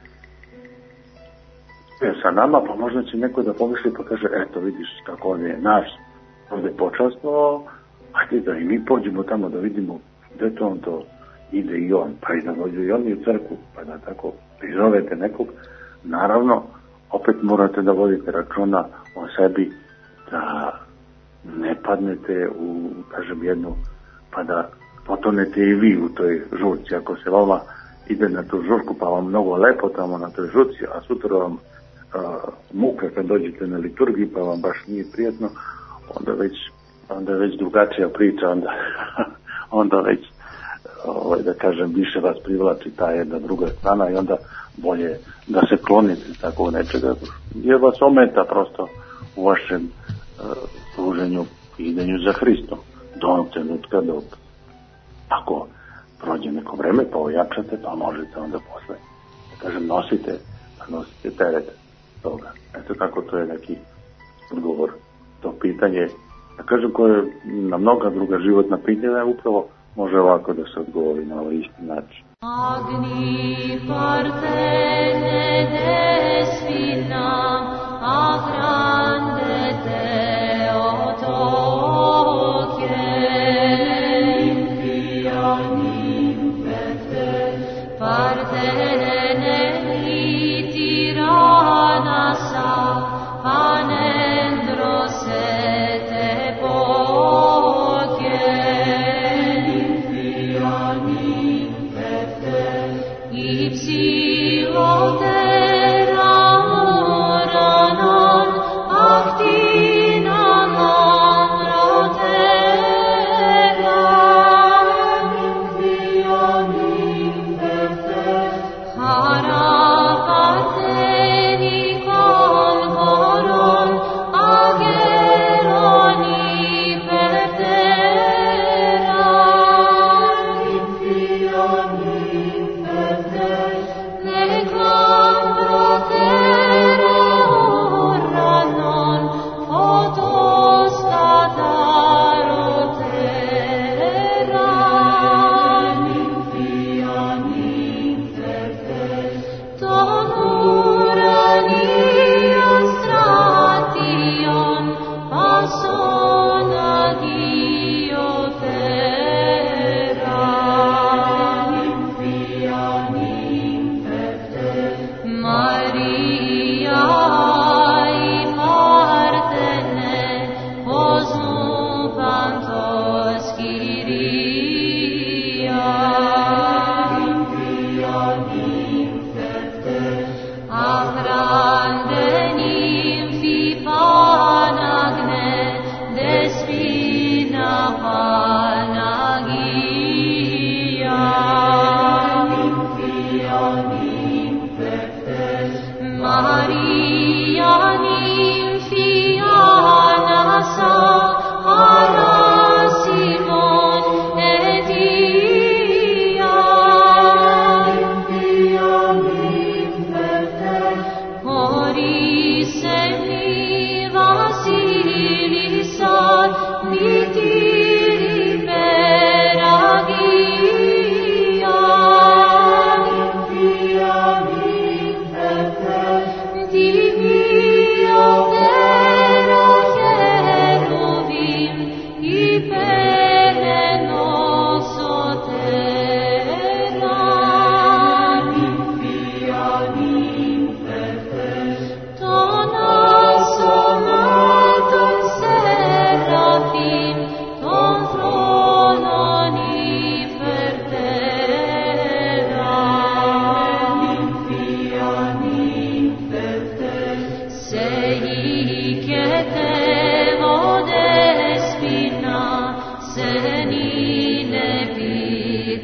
je sa nama, pa možda će neko da pomisli pa kaže, eto vidiš kako on je naš ovdje počasno, ajde da i mi pođemo tamo da vidimo gdje to on to ide i on, pa i da dođu i oni u crkvu, pa da tako prizovete nekog. Naravno, opet morate da vodite računa o sebi, da ne padnete u, kažem, jednu, pa da potonete i vi u toj žurci. Ako se vama ide na tu žurku, pa vam mnogo lepo tamo na toj žurci, a sutra vam muka kad dođete na liturgiju, pa vam baš nije prijatno, onda je već drugačija priča, onda već da kažem, više vas privlači ta jedna druga strana i onda bolje da se klonite tako nečega, jer vas ometa prosto u vašem služenju i idenju za Hristom. Do onog trenutka dok ako prođe neko vreme pa ojačate, pa možete onda posle, da kažem, nosite teret toga. Eto kako to je neki odgovor. To pitanje, da kažem, koje na mnoga druga životna pitanja upravo može ovako da se odgovori na ovaj isti način. Agni partene destinam, a grande Deo tocem, fianim pete, partene litirana sa, panendro sete pocem, fianim pete, ipsilotera oranon, actina lamrotera, fianim pete, hara parteni concoron, ageroni petera, fianim pete, neclam protera oranon, photostata rotera, fianim pete, tonuranion stration, persona Dio terra, fianim pete, Maria i partene, posnupantos Kyria, fianim pete, a grande nymphi panagne,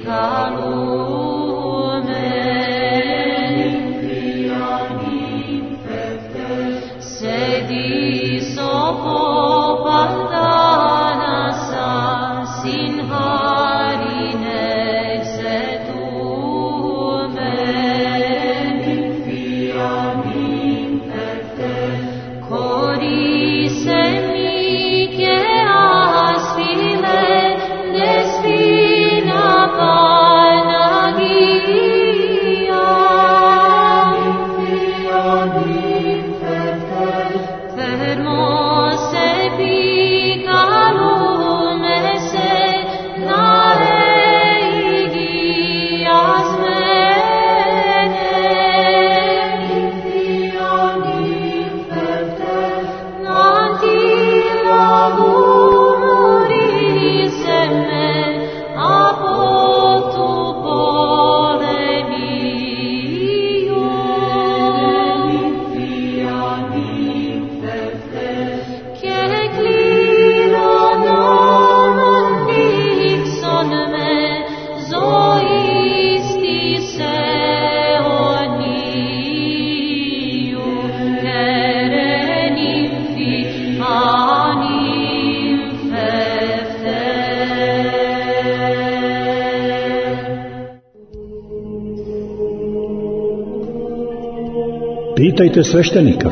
Pitajte sveštenika.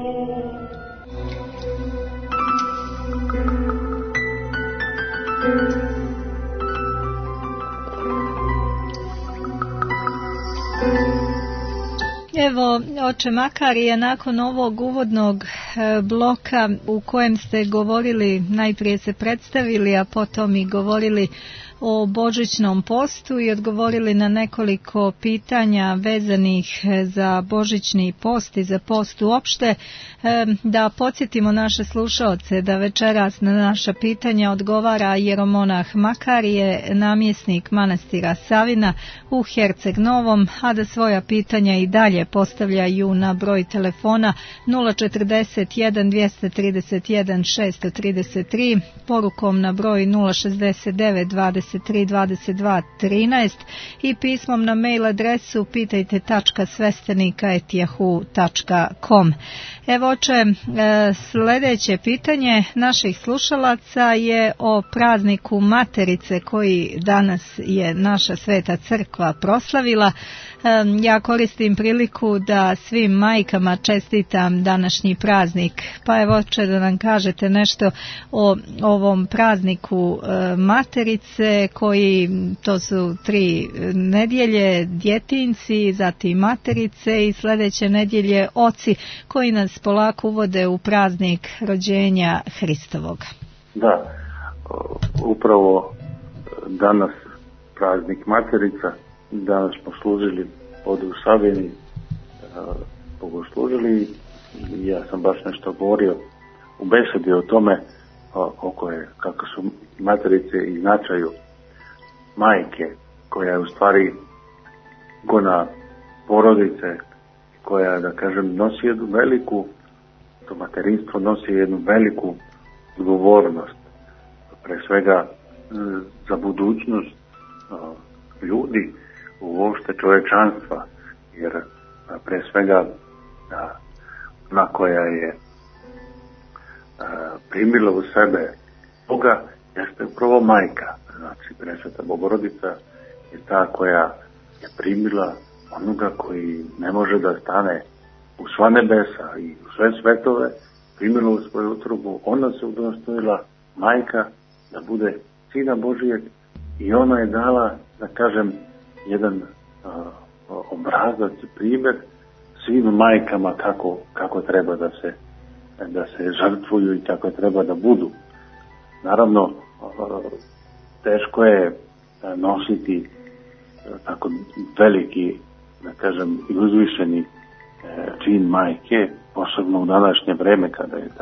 Evo, oče Makarije, nakon ovog uvodnog bloka u kojem ste govorili, najprije se predstavili, a potom i govorili o božićnom postu i odgovorili na nekoliko pitanja vezanih za božićni post i za post uopšte, da podsjetimo naše slušaoce da večeras na naša pitanja odgovara jeromonah Makarije, namjesnik manastira Savina u Herceg Novom, a da svoja pitanja i dalje postavljaju na broj telefona 041 231 633, porukom na broj 069 23 22 13 i pismom na mail adresu pitajte.svestenika@yahoo.com. Evo oče, sljedeće pitanje naših slušalaca je o prazniku Materice koji danas je naša Sveta Crkva proslavila. Ja koristim priliku da svim majkama čestitam današnji praznik. Pa evo oče, da nam kažete nešto o ovom prazniku Materice koji, to su 3 nedjelje djetinci, zatim Materice i sljedeće nedjelje oci koji nas polako uvode u praznik rođenja Hristovoga. Da, upravo danas praznik Materica. Danas smo služili ovdje u Savini, bogoslužili i ja sam baš nešto govorio u besedi o tome kako su Materice i značaju majke, koja je u stvari ikona porodice, koja, da kažem, nosi jednu veliku, to materinstvo nosi jednu veliku odgovornost, pre svega za budućnost ljudi, uopšte čovečanstva, jer pre svega ona koja je primila u sebe Boga jeste upravo majka, znači Presveta Bogorodica je ta koja je primila onoga koji ne može da stane u sva nebesa i u sve svetove, primila u svoju utrobu, ona se udostojila majka da bude Sina Božijeg i ona je dala, da kažem, jedan obrazac i primjer svim majkama kako treba da se žrtvuju i kako treba da budu. Naravno, teško je nositi tako veliki, da kažem, i uzvišeni čin majke, posebno u današnje vreme kada je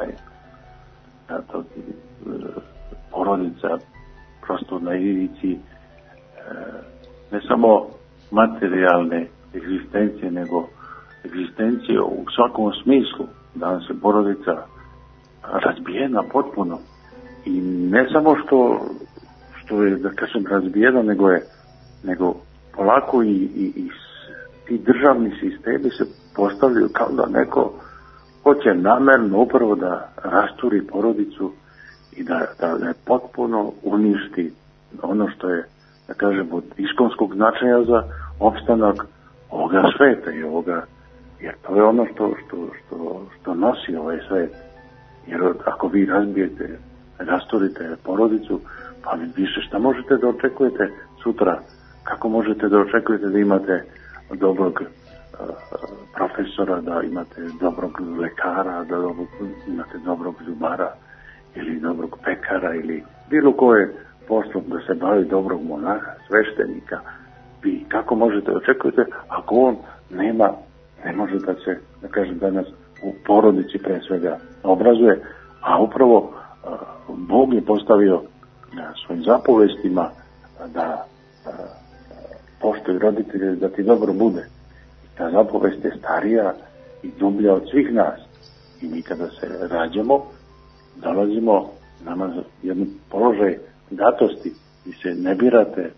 porodica prosto na ivici ne samo materijalne egzistencije, nego egzistencije u svakom smislu. Danas je porodica razbijena potpuno i ne samo što je, da kažem, razbijena, nego je nego polako i ti državni sistemi se postavljaju kao da neko hoće namerno upravo da rasturi porodicu i da je potpuno uništi ono što je, da kažem, od iskonskog značaja za opstanak ovoga sveta i ovoga, jer to je ono što nosi ovaj svet. Jer ako vi razbijete, rasturite porodicu, pa više šta možete da očekujete sutra? Kako možete da očekujete da imate dobrog profesora, da imate dobrog lekara, da imate dobrog zubara ili dobrog pekara ili bilo koje poslom da se bavi dobrog monaha, sveštenika? Vi kako možete očekujete ako on ne može da se, da kažem, danas u porodici pre svega obrazuje, a upravo Bog je postavio svojim zapovestima da poštuj roditelje, da ti dobro bude. Ta zapovest je starija i dublja od svih nas. I mi kada se rađamo, dolazimo nama jednu položaj datosti i se ne birate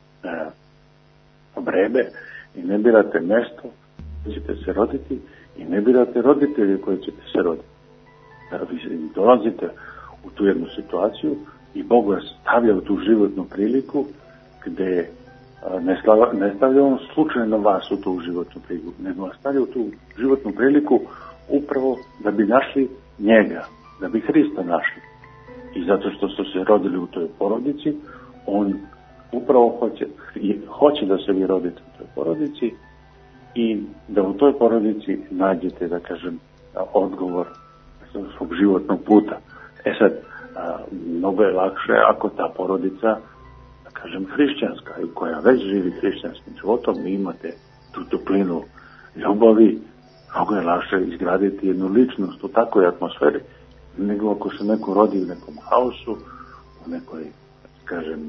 vreme i ne birate mesto gdje ćete se roditi i ne birate roditelje koji ćete se roditi. Vi dolazite u tu jednu situaciju i Bog vas stavlja u tu životnu priliku gdje ne stavlja on slučajno vas u tu životnu priliku, nego vas stavlja u tu životnu priliku upravo da bi našli njega, da bi Hrista našli. I zato što ste se rodili u toj porodici, on upravo hoće da se vi rodite u toj porodici i da u toj porodici nađete, da kažem, odgovor svog životnog puta. Sad, mnogo je lakše ako ta porodica, da kažem, hrišćanska, koja već živi hrišćanskim životom, i imate tu toplinu ljubavi, mnogo je lakše izgraditi jednu ličnost u takvoj atmosferi, nego ako se neko rodi u nekom haosu, u nekoj, kažem,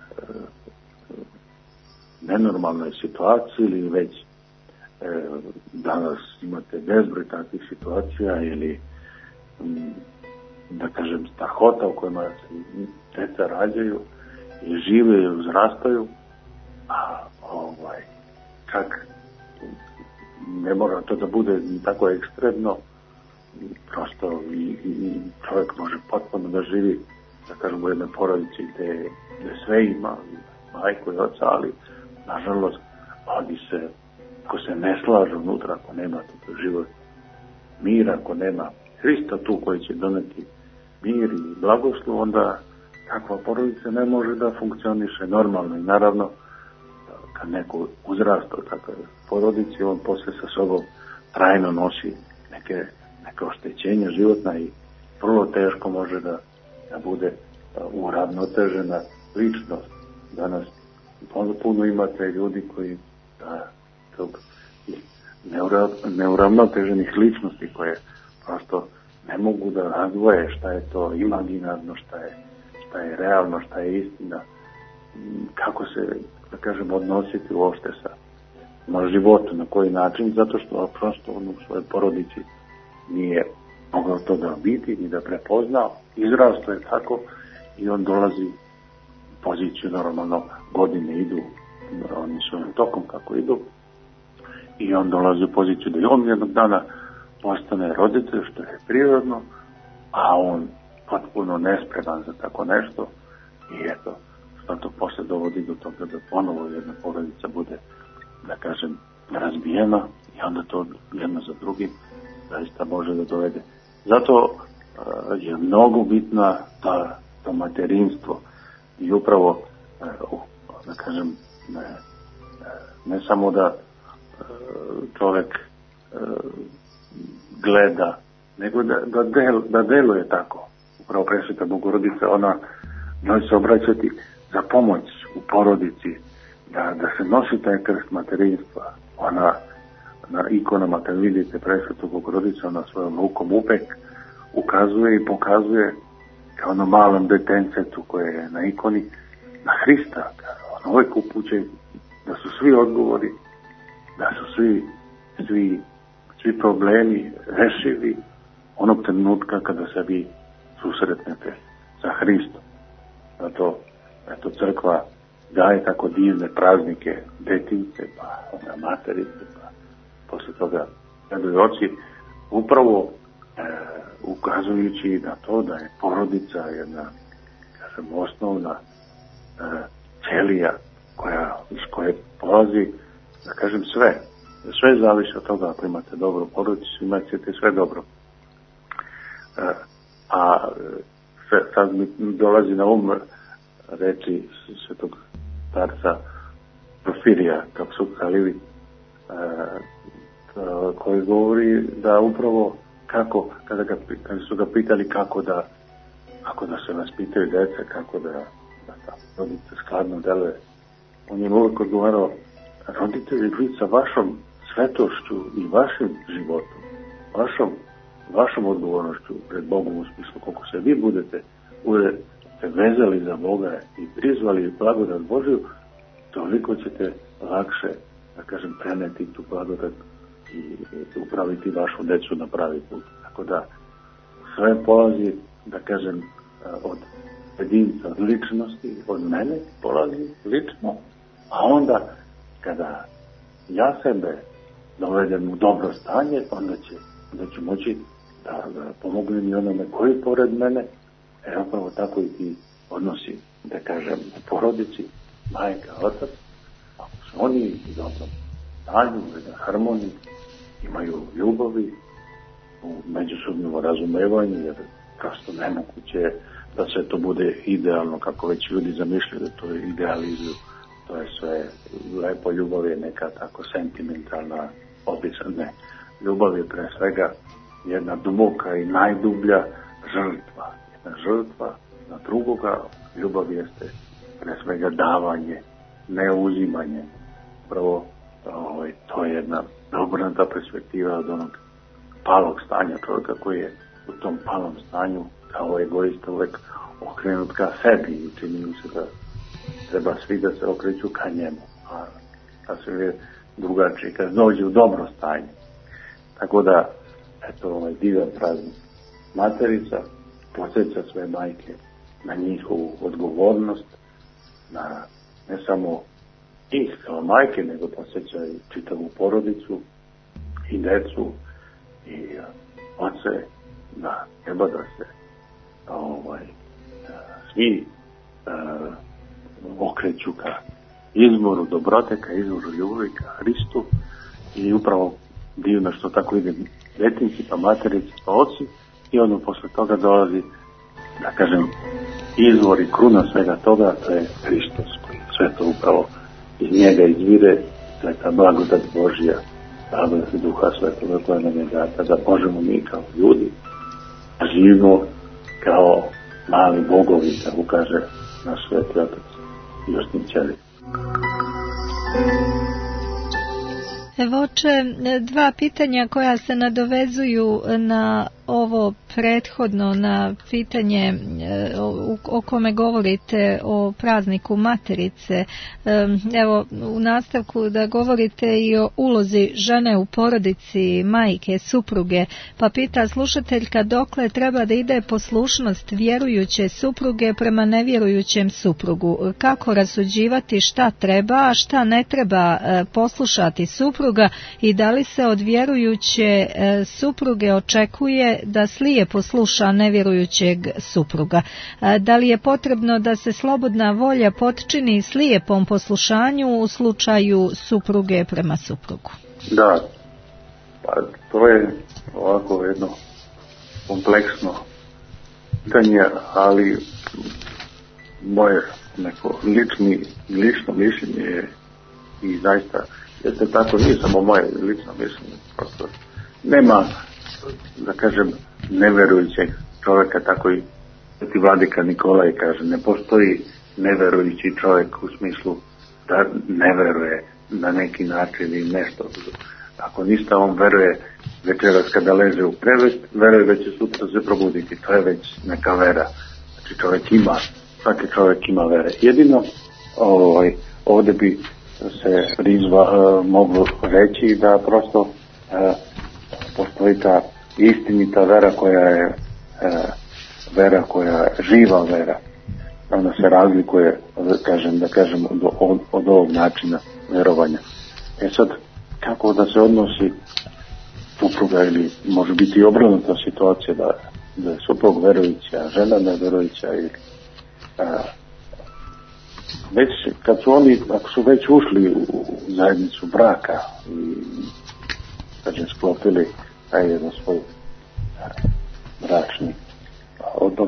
nenormalnoj situaciji, ili već danas imate bezbroj takvih situacija, ili da kažem strahota u kojima se deca rađaju i žive i uzrastaju, a čak ne mora to da bude tako ekstremno, prosto i čovjek može potpuno da živi, da kažem, u jednoj porodici gdje sve ima, majku i oca, ali nažalost ako se ne slažu unutra, ako nema to život mira, ako nema Hrista tu koji će doneti mir i blagoslov, onda takva porodica ne može da funkcioniše normalno. I naravno, kad neko uzrasta u takvoj porodici, on posle sa sobom trajno nosi neke oštećenja životna i vrlo teško može da bude uravnotežena ličnost. Danas puno imate ljudi koji tog neuravnoteženih ličnosti koje prosto ne mogu da razdvoje šta je to imaginarno, šta je realno, šta je istina, kako se, da kažem, odnositi uopšte na životu, na koji način, zato što prosto on u svojoj porodici nije mogao toga biti ni da prepozna, izrasto je tako i on dolazi u poziciju, normalno godine idu, oni svojim tokom kako idu, i on dolazi u poziciju da i on jednog dana postane roditelj, što je prirodno, a on potpuno nespreman za tako nešto, i eto, što to posle dovodi do toga da ponovo jedna porodica bude, da kažem, razbijena, i onda to jedno za drugim zaista može da dovede. Zato je mnogo bitna to materinstvo i upravo, da kažem, ne samo da čovjek gleda, nego da deluje tako. Upravo Presveta Bogorodica, njoj se obraćati za pomoć u porodici, da se nosi taj krst materinstva. Ona na ikonama, kad vidite Presvetu Bogorodicu, ona svojom rukom uvek ukazuje i pokazuje kao ono malom detencetu koje je na ikoni, na Hrista. Ona uvek upuće da su svi odgovori, da su svi problemi rešivi onog trenutka kada se vi susretnete sa Hristom. Zato crkva daje tako divne praznike detince, pa onda materice, pa posle toga gledaju oci, upravo ukazujući na to da je porodica jedna, kažem, osnovna ćelija iz koje polazi, da kažem, sve. Sve zavisi od toga, ako imate dobru porodicu, imat ćete sve dobro. Sad mi dolazi na reči svetog starca Porfirija, kako su Kalivi, koji govori da upravo kada su ga pitali kako da se vaspitaju deca, kako da ta porodica skladno deluje, on je uvijek odgovarao: roditelji, vi sa vašom svetošću i vašim životom, vašom odgovornošću pred Bogom, u smislu koliko se vi budete vezali za Boga i prizvali blagodat Božju, toliko ćete lakše, da kažem, preneti tu blagodat i upraviti vašu decu na pravi put. Tako da sve polazi, da kažem, od jedinca, od ličnosti, od mene polazi lično, a onda kada ja sebe dovedem u dobro stanje, onda ću moći da pomognem i onome koji pored mene, upravo tako i ti odnosi, da kažem, u porodici, majka, otac, ako su oni u dobrom stanju, u jednoj harmoniji, imaju ljubavi, u međusobnom razumevanju, jer prosto nemoguće da sve to bude idealno, kako već ljudi zamišljaju da to je idealizuju. To je sve lepo, ljubav je neka tako sentimentalna, obična, ne. Ljubav je pre svega jedna duboka i najdublja žrtva. Jedna žrtva na drugoga. Ljubav jeste pre svega davanje, ne uzimanje. Prvo, to je jedna obrnuta perspektiva od onog palog stanja čovjeka koji je u tom palom stanju kao egoista uvek okrenut ka sebi i čini se da treba svi da se okreću ka njemu, a sve je drugačije kad dođe u dobro stanje. Tako da, eto, divan praznik Materica podsjeća sve majke na njihovu odgovornost, na ne samo njih kao majke, nego podsjeća i čitavu porodicu i decu i oce, da treba da se svi okreću ka izvoru dobrote, ka izvoru ljubavi, ka Hristu, i upravo divno što tako ide detinci, pa materici, pa oci, i onda posle toga dolazi, da kažem, izvor i kruna svega toga, to je Hristos, koji sve to upravo iz njega izvire, to je ta blagodat Božja, blagodat Duha Svetoga koja nam je data, da možemo mi kao ljudi živimo kao mali bogovi, kako kaže naš sveti otac Justin Ćelić. Evo, oče, dva pitanja koja se nadovezuju na ovo prethodno, na pitanje o kome govorite o prazniku Materice. Evo, u nastavku da govorite i o ulozi žene u porodici, majke, supruge, pa pita slušateljka dokle treba da ide poslušnost vjerujuće supruge prema nevjerujućem suprugu. Kako rasuđivati šta treba, a šta ne treba poslušati supruga, i da li se od vjerujuće supruge očekuje da slije posluša nevjerujućeg supruga? Da li je potrebno da se slobodna volja potčini slijepom poslušanju u slučaju supruge prema suprugu? Da, pa to je ovako jedno kompleksno pitanje, ali moje neko lično mišljenje je, i zaista jeste tako, nije samo moje lično mišljenje, prosto nema, da kažem, neverujućeg čovjeka, tako i sveti vladika Nikolaj kaže, ne postoji neverujući čovjek u smislu da ne veruje na neki način ili nešto. Ako ništa, on veruje večeras kada leže u krevet, veruje da će sutra se probuditi, to je već neka vera. Znači svaki čovjek ima vere. Jedino ovdje bi se moglo reći da prosto postoji ta istinita vera koja je vera koja je živa vera. Ona se razlikuje od da kažem od ovog načina vjerovanja. Sad, kako da se odnosi supruga, ili može biti i obrnuta situacija da je suprug verujuća, a žena ne verujuća, ili već kad su oni, ako su već ušli u zajednicu braka i kažem sklopili taj jedan svoj bračni odnos,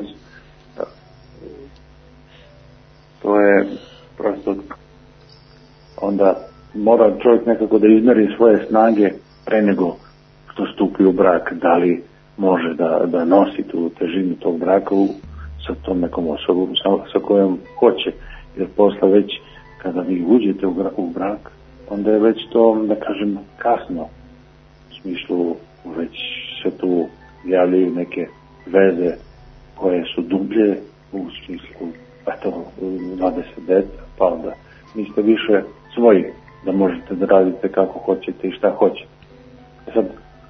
to je prosto, onda mora čovjek nekako da izmeri svoje snage pre nego što stupi u brak, da li može da nosi tu težinu tog braka sa tom nekom osobom sa kojom hoće, jer posle već kada vi uđete u brak, onda je već to, da kažem, kasno, u smislu već se tu javljaju neke veze koje su dublje, u smislu eto, 20 deta, pa onda niste više svoji, da možete da radite kako hoćete i šta hoćete. Sad,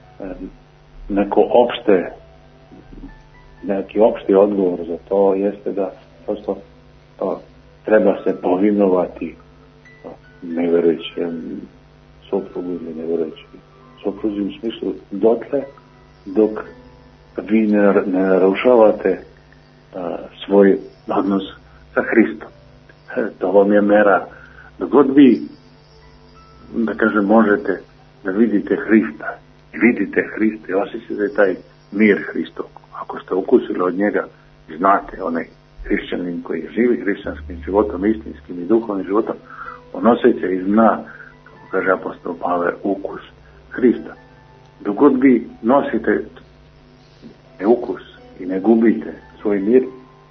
neki opšti odgovor za to jeste da prosto treba se povinovati neverujućem suprugu ili neverujućem supruzi, u smislu dotle dok vi ne narušavate svoj odnos sa Hristom. To vam je mera. Dok god vi, da kažem, možete da vidite Hrista i osjećate taj mir Hristov. Ako ste ukusili od njega, znate, onaj hrišćanin koji živi hrišćanskim životom, istinskim i duhovnim životom, on osjeća i zna, kako kaže apostol Pavle, ukus Hrista. Dok god vi nosite ukus i ne gubite svoj mir,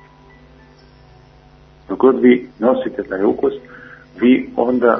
dok god vi nosite taj ukus, vi onda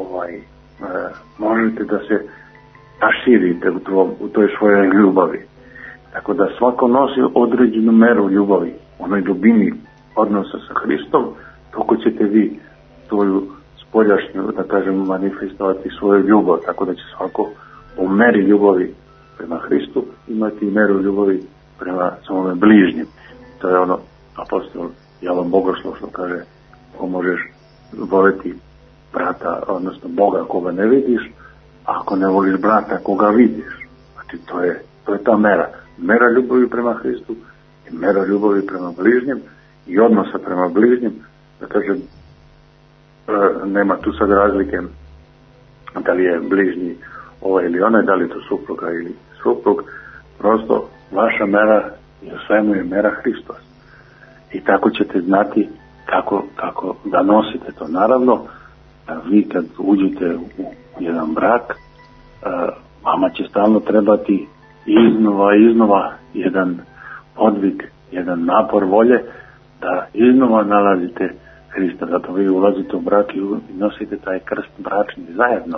možete da se raširite u toj svojoj ljubavi. Tako da svako nosi određenu meru ljubavi, onoj dubini odnosa sa Hristom, toliko ćete vi svoju spoljašnju, da kažem, manifestovati svoju ljubav, tako da će svako u meri ljubavi prema Hristu imati i meru ljubavi prema svome bližnjem. To je ono apostol Jovan Bogoslov što kaže, ako možeš voleti brata, odnosno Boga koga ne vidiš, a ako ne voliš brata koga vidiš. Znači to je ta mera ljubavi prema Hristu i mera ljubavi prema bližnjem i odnosa prema bližnjem. Da kažem, nema tu sad razlike da li je bližnji ovaj ili onaj, da li je to supruga ili suprug, prosto vaša mera i u svemu je mera Hristos. I tako ćete znati kako da nosite to. Naravno, vi kad uđete u jedan brak, vama će stalno trebati iznova jedan podvig, jedan napor volje da iznova nalazite Hrista. Zato vi ulazite u brak i nosite taj krst bračni zajedno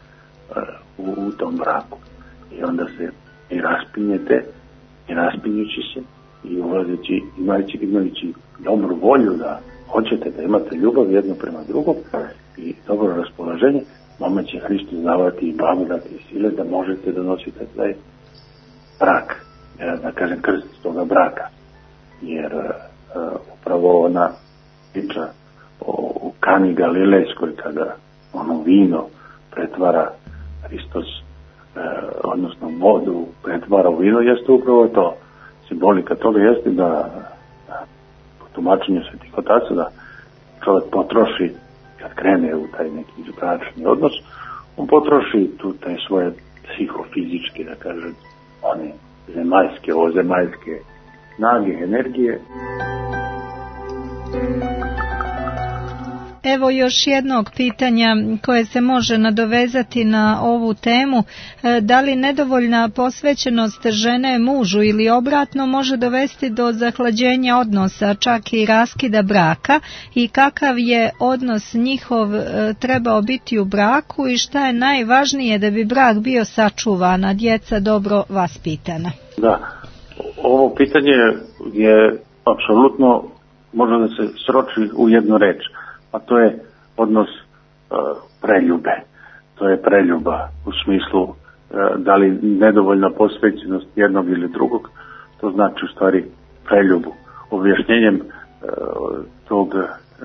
u tom braku. I onda se i raspinjete i raspinjući se i ulazeći, imajući dobru volju da hoćete da imate ljubav jedno prema drugom i dobro raspoloženje, vama će Hristos davati i blagodati i sile da možete da nosite taj brak, da kažem krst toga braka. Jer upravo ona priča u Kani Galilejskoj, kada ono vino pretvara Hristos, odnosno vodu pretvara u vino, jeste upravo to. Simbolika toga jeste da po tumačenju svetih otaca da čovjek potroši, kad krene u taj neki bračni odnos, on potroši tu taj svoje psihofizičke, da kažem, one zemaljske snage, energije. Evo još jednog pitanja koje se može nadovezati na ovu temu. Da li nedovoljna posvećenost žene mužu ili obratno može dovesti do zahlađenja odnosa, čak i raskida braka, i kakav je odnos njihov trebao biti u braku i šta je najvažnije da bi brak bio sačuvan, a djeca dobro vaspitana? Da, ovo pitanje je apsolutno, može da se sroči u jednu reč, a to je odnos preljube. To je preljuba u smislu da li nedovoljna posvećenost jednog ili drugog, to znači u stvari preljubu. Objašnjenjem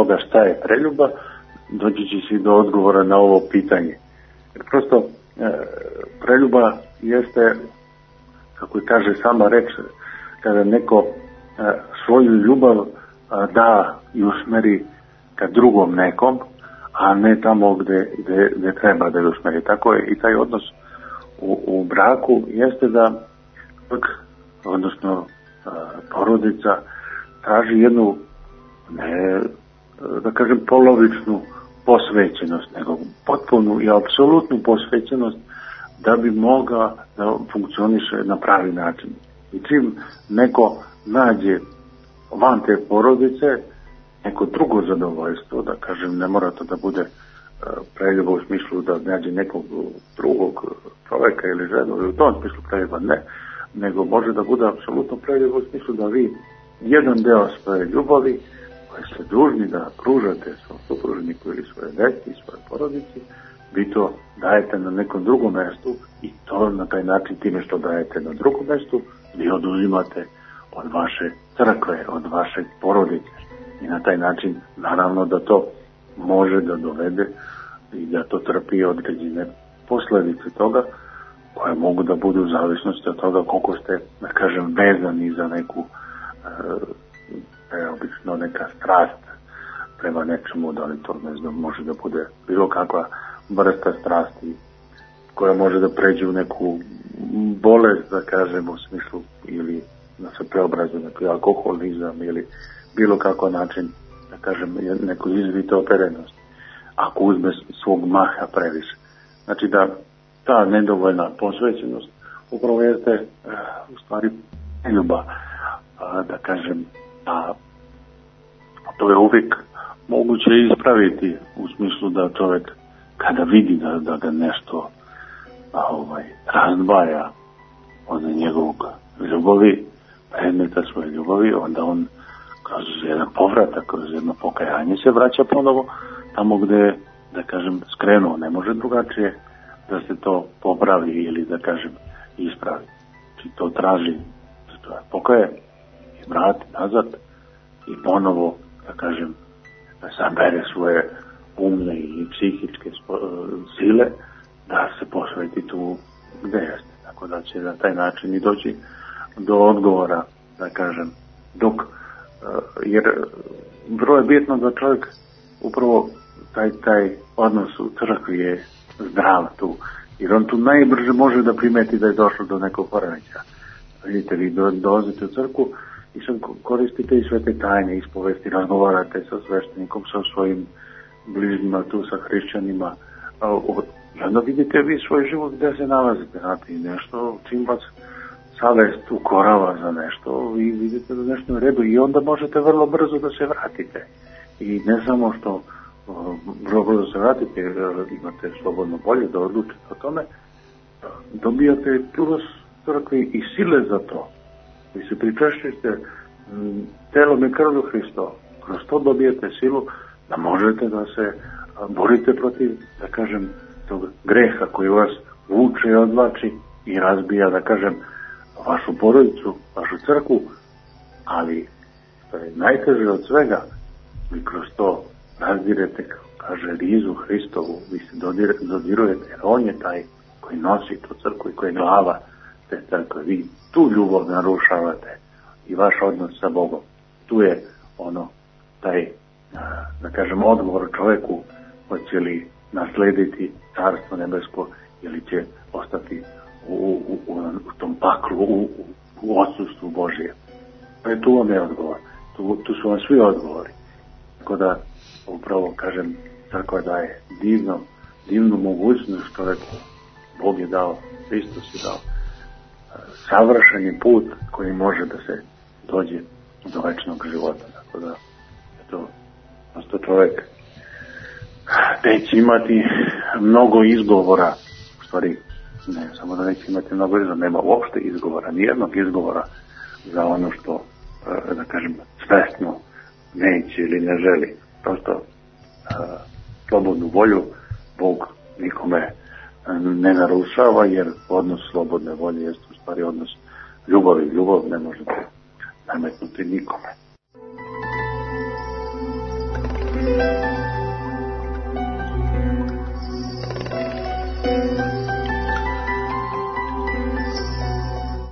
toga šta je preljuba, doći će se do odgovora na ovo pitanje. Jer prosto preljuba jeste, kako kaže sama reč, kada neko svoju ljubav da i usmeri ka drugom nekom, a ne tamo gde treba da je usmeri. Tako je i taj odnos u braku jeste da odnosno porodica traži jednu, ne da kažem polovičnu posvećenost, nego potpunu i apsolutnu posvećenost da bi mogla da funkcioniše na pravi način. I čim neko nađe van te porodice neko drugo zadovoljstvo, da kažem, ne mora to da bude preljuba u smislu da nađe nekog drugog čoveka ili ženu, ili u tom smislu preljuba, ne, nego može da bude apsolutno preljuba u smislu da vi jedan deo svoje ljubavi koje ste dužni da pružate svom supružniku ili svoje deci i svoje porodici, vi to dajete na nekom drugom mestu i to na taj način time što dajete na drugom mestu vi oduzimate od vaše crkve, od vaše porodice i na taj način naravno da to može da dovede i da to trpi određene posledice toga koje mogu da budu u zavisnosti od toga koliko ste, da kažem, vezani za neku obično neka strast prema nečemu, da li to ne znam, može da bude bilo kakva vrsta strasti koja može da pređe u neku bolest, da kažem, u smislu ili da se preobrazu neki alkoholizam ili bilo kakav način, da kažem, neku izvite operenost ako uzme svog maha previše. Znači da ta nedovoljna posvećenost upravo jeste u stvari ljubav, da kažem, a to je uvijek moguće ispraviti u smislu da čovjek kada vidi da ga nešto razdvaja od njegovog ljubavi, predmeta svoje ljubavi, onda on kroz jedan povratak, kroz jedno pokajanje se vraća ponovo tamo gde, da kažem, skrenuo, ne može drugačije da se to popravi ili, da kažem, ispravi. Znači to traži, to je pokaje i vrati nazad i ponovo, da kažem, da sabere svoje umne i psihičke sile da se posveti tu gde jeste. Tako da će na taj način i doći do odgovora, da kažem, dok, jer vrlo je bitno da čovjek upravo taj odnos u crkvi je zdrav tu, jer on tu najbrže može da primeti da je došlo do nekog poremeća. Vidite, vi dolazite u crkvu i sad koristite i sve te tajne ispovesti, razgovarate sa sveštenikom, sa svojim bližnjima tu, sa hrišćanima, i onda vidite vi svoj život gde se nalazite, znate, i nešto čim vas savest ukorava za nešto, vi vidite da nešto u redu i onda možete vrlo brzo da se vratite. I ne samo što vrlo brzo se vratite, imate slobodno volju da odlučite o tome, dobijate plus crkvi i sile za to. Vi se pričešćujete telom i krvlju Hristova. Kroz to dobijete silu da možete da se borite protiv, da kažem, tog greha koji vas vuče i odvlači i razbija, da kažem, vašu porodicu, vašu crkvu, ali što je najteže od svega, vi kroz to razdirete, kaže, rizu Hristovu, vi se dodirujete, jer on je taj koji nosi tu crkvu i koji je glava te crkve. Vi tu ljubav narušavate i vaš odnos sa Bogom. Tu je taj, da kažem, odgovor čovjeku, hoće li naslediti carstvo nebesko ili će ostati u tom paklu, u odsustvu Božije. Tu vam je odgovor. Tu su vam svi odgovori. Tako da, upravo, kažem, crkva daje divnu mogućnost čovjeku. Bog je dao, Hristos je dao savršeni put koji može da se dođe do večnog života. Tako da, to čovjek neće imati mnogo izgovora, u stvari, ne samo da neće imati mnogo izgovora, nema uopšte izgovora, nijednog izgovora za ono što, da kažem, svesno neće ili ne želi. Prosto slobodnu volju Bog nikome ne narušava, jer odnos slobodne volje jeste u stvari odnos ljubavi. Ljubav ne možete nametnuti nikome.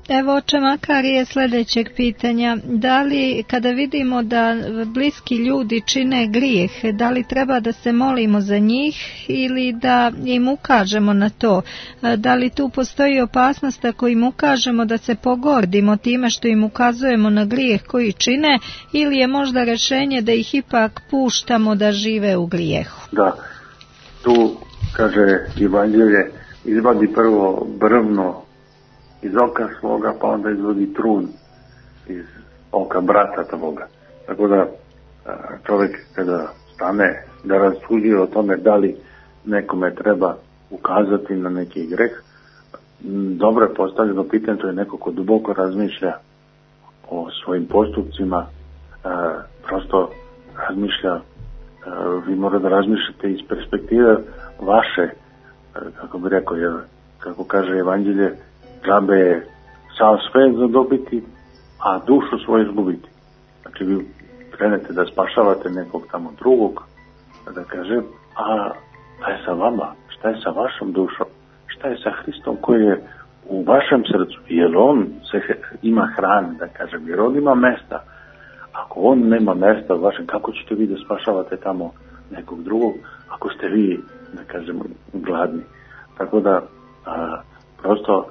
Evo oče Makarije sljedećeg pitanja. Da li kada vidimo da bliski ljudi čine grijeh, da li treba da se molimo za njih ili da im ukažemo na to? Da li tu postoji opasnost ako im ukažemo da se pogordimo time što im ukazujemo na grijeh koji čine, ili je možda rješenje da ih ipak puštamo da žive u grijehu? Da, tu kaže Evanđelje, izvadi prvo brvno iz oka svoga, pa onda izvodi trun iz oka brata tvoga. Tako da čovjek kada stane da rasuđuje o tome da li nekome treba ukazati na neki greh, dobro je postavljeno pitanje, to je neko ko duboko razmišlja o svojim postupcima, prosto razmišlja, vi morate da razmišljate iz perspektive vaše, kako bi rekao, jer kako kaže Evanđelje, džabe je sav svet zadobiti, a dušu svoju izgubiti. Znači vi krenete da spašavate nekog tamo drugog, da kaže, a šta je sa vama, šta je sa vašom dušom, šta je sa Hristom koji je u vašem srcu, jer on ima hrane, da kažem, jer on ima mesta. Ako on nema mesta u vašem, kako ćete vi da spašavate tamo nekog drugog, ako ste vi, da kažem, gladni. Tako da, prosto,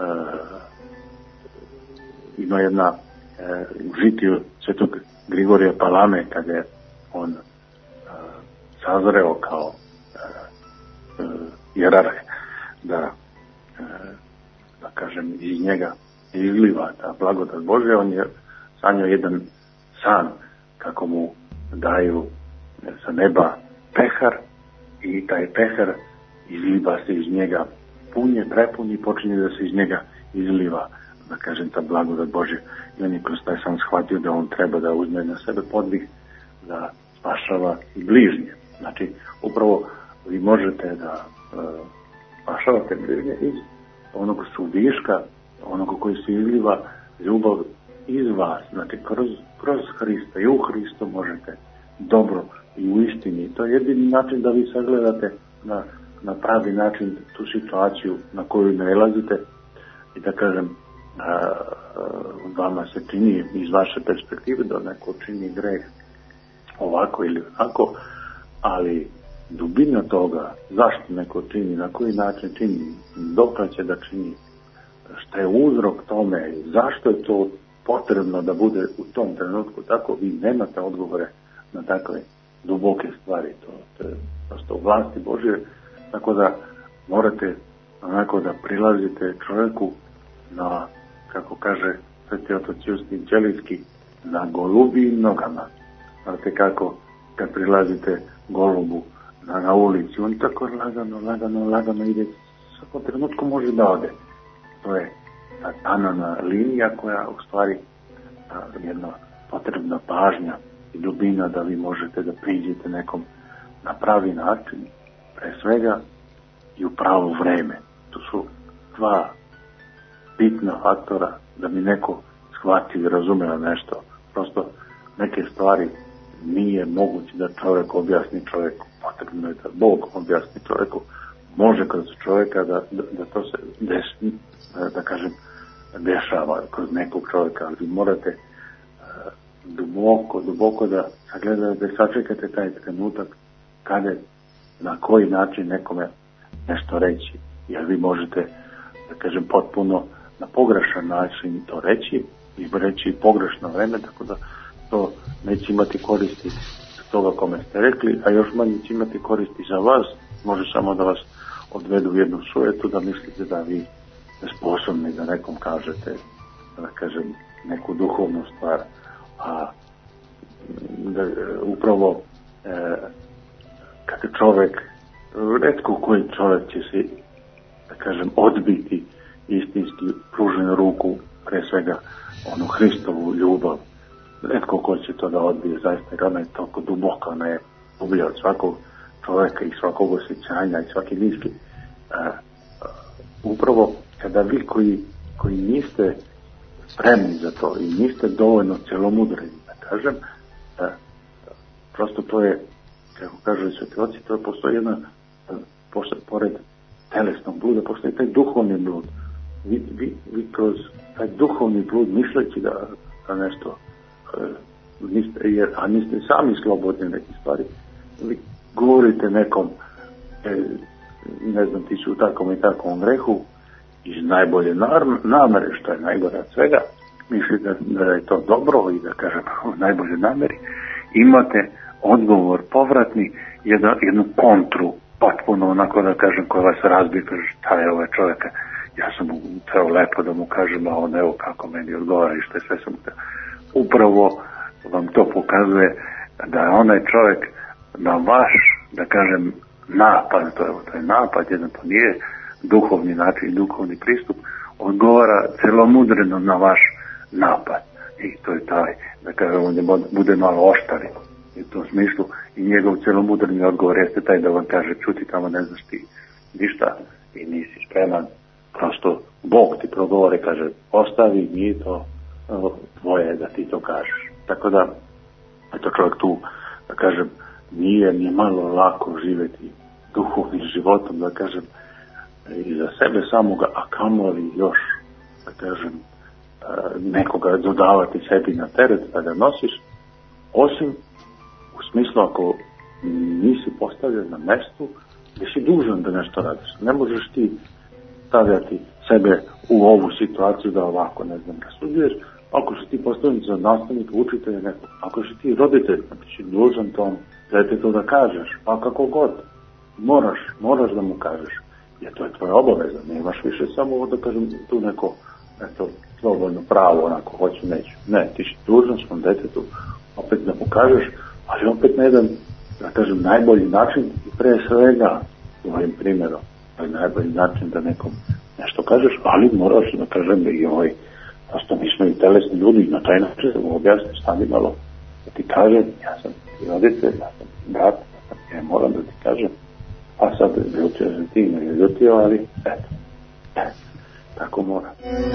ima jedna u žitiju svetog Grigorija Palame, kada je on sazreo kao jerarh, da kažem, iz njega izliva ta blagodat Božja. On je sanjao jedan san kako mu daju sa neba pehar i taj pehar izliva se iz njega, prepuni i počinje da se iz njega izliva, da kažem, ta blagodat Božja. I on je kroz taj sam shvatio da on treba da uzme na sebe podvig da spašava i bližnje. Znači, upravo vi možete da spašavate bližnje iz onog suviška, onog koji se izliva ljubav iz vas. Znači, kroz Hrista i u Hristu možete dobro i u istini. To je jedini način da vi sagledate na pravi način tu situaciju na koju nalazite i da kažem, vama se čini iz vaše perspektive da neko čini greh ovako ili onako, ali dubina toga, zašto neko čini, na koji način čini, dok će da čini, šta je uzrok tome, zašto je to potrebno da bude u tom trenutku tako, vi nemate odgovore na takve duboke stvari. To je prosto u vlasti Božje, tako da morate onako da prilazite čovjeku na, kako kaže Sveti otac Justin Ćelijski, na golubijim nogama. Znate kako kad prilazite golubu na ulici, on tako lagano ide, svakom trenutku može da ode. To je ta tanana linija koja u stvari jedna potrebna pažnja i dubina da vi možete da priđete nekom na pravi način, pre svega i u pravo vreme. To su dva bitna faktora da mi neko shvati i razume nešto. Prosto neke stvari nije moguće da čovjek objasni čovjeku. Potrebno je da Bog objasni čovjeku. Može kroz čovjeka da to se da kažem dešava kroz nekog čovjeka, ali morate duboko da sagledate, da sačekate taj trenutak kada, na koji način nekome nešto reći, jer vi možete, da kažem, potpuno na pogrešan način to reći i reći pogrešno vreme, tako da to neće imati koristi za toga kome ste rekli, a još manje će imati koristi za vas, može samo da vas odvedu u jednu sujetu, da mislite da vi nesposobni da nekom kažete, da kažem, neku duhovnu stvar, a da, upravo kada čovjek, retko koji čovjek će se, da kažem, odbiti istinski pruženu ruku, pre svega onu Hristovu ljubav. Retko ko će to da odbije, zaista, jer ona je toliko duboka, ona je dublja od svakog čovjeka i svakog osjećanja i svaki mišlji. Upravo kada vi koji niste spremni za to i niste dovoljno celomudreni, da kažem, prosto to je, kako kažu sveti oci, to postoji jedna, pored telesnog bluda, postoji taj duhovni blud. vi kroz taj duhovni blud misleći da nešto niste sami slobodni neke stvari, vi govorite nekom ne znam, ti su u takvom i takvom grehu iz najbolje namere, što je najgore od svega, mislite da je to dobro i da kažem u najbolje nameri, imate odgovor povratni, jednu kontru, potpuno onako da kažem, koja vas razbije, kaže šta je ovaj čovjek, ja sam mu teo lepo da mu kažem, a on evo kako meni odgovara i što je sve sam teo. Upravo vam to pokazuje da je onaj čovjek na vaš, da kažem, napad, to je napad, jedno to nije duhovni način, duhovni pristup, odgovara celomudreno na vaš napad. I to je taj, da kažem, on bude malo oštari u tom smislu i njegov celomudreni odgovor jeste taj da vam kaže, čuti, tamo ne znaš ti ništa i nisi spreman, prosto Bog ti progovore, kaže, ostavi, nije to tvoje da ti to kažeš. Tako da, eto čovjek tu, da kažem, nije ni malo lako živjeti duhovnim životom, da kažem, i za sebe samoga, a kamoli još, da kažem, nekoga dodavati sebi na teret da ga nosiš, osim u smislu ako nisi postavljen na mestu gdje si dužan da nešto radiš. Ne možeš ti stavljati sebe u ovu situaciju da ovako, ne znam, rasuđuješ. Ako si ti postavljen za nastavnika, učitelja nekog, ako si ti roditelj, ti si dužan tom djetetu da kažeš, pa kako god, moraš da mu kažeš, jer to je tvoja obaveza, nemaš više samo da kažem tu neko, eto, slobodno pravo, onako, hoću, neću. Ne, ti si dužan svom djetetu opet da mu kažeš, ali opet na jedan, da kažem, najbolji način i pre svega, ovim primjerom, to je najbolji način da nekom nešto kažeš, ali moraš da kažem da i prosto mi smo i telesni ljudi i na taj način da mu objasnim, stani malo, da ti kažem, ja sam ti roditelj, ja sam brat, ja moram da ti kažem, a sad ljutio sam ti, ne ljutio, ali eto, tako mora.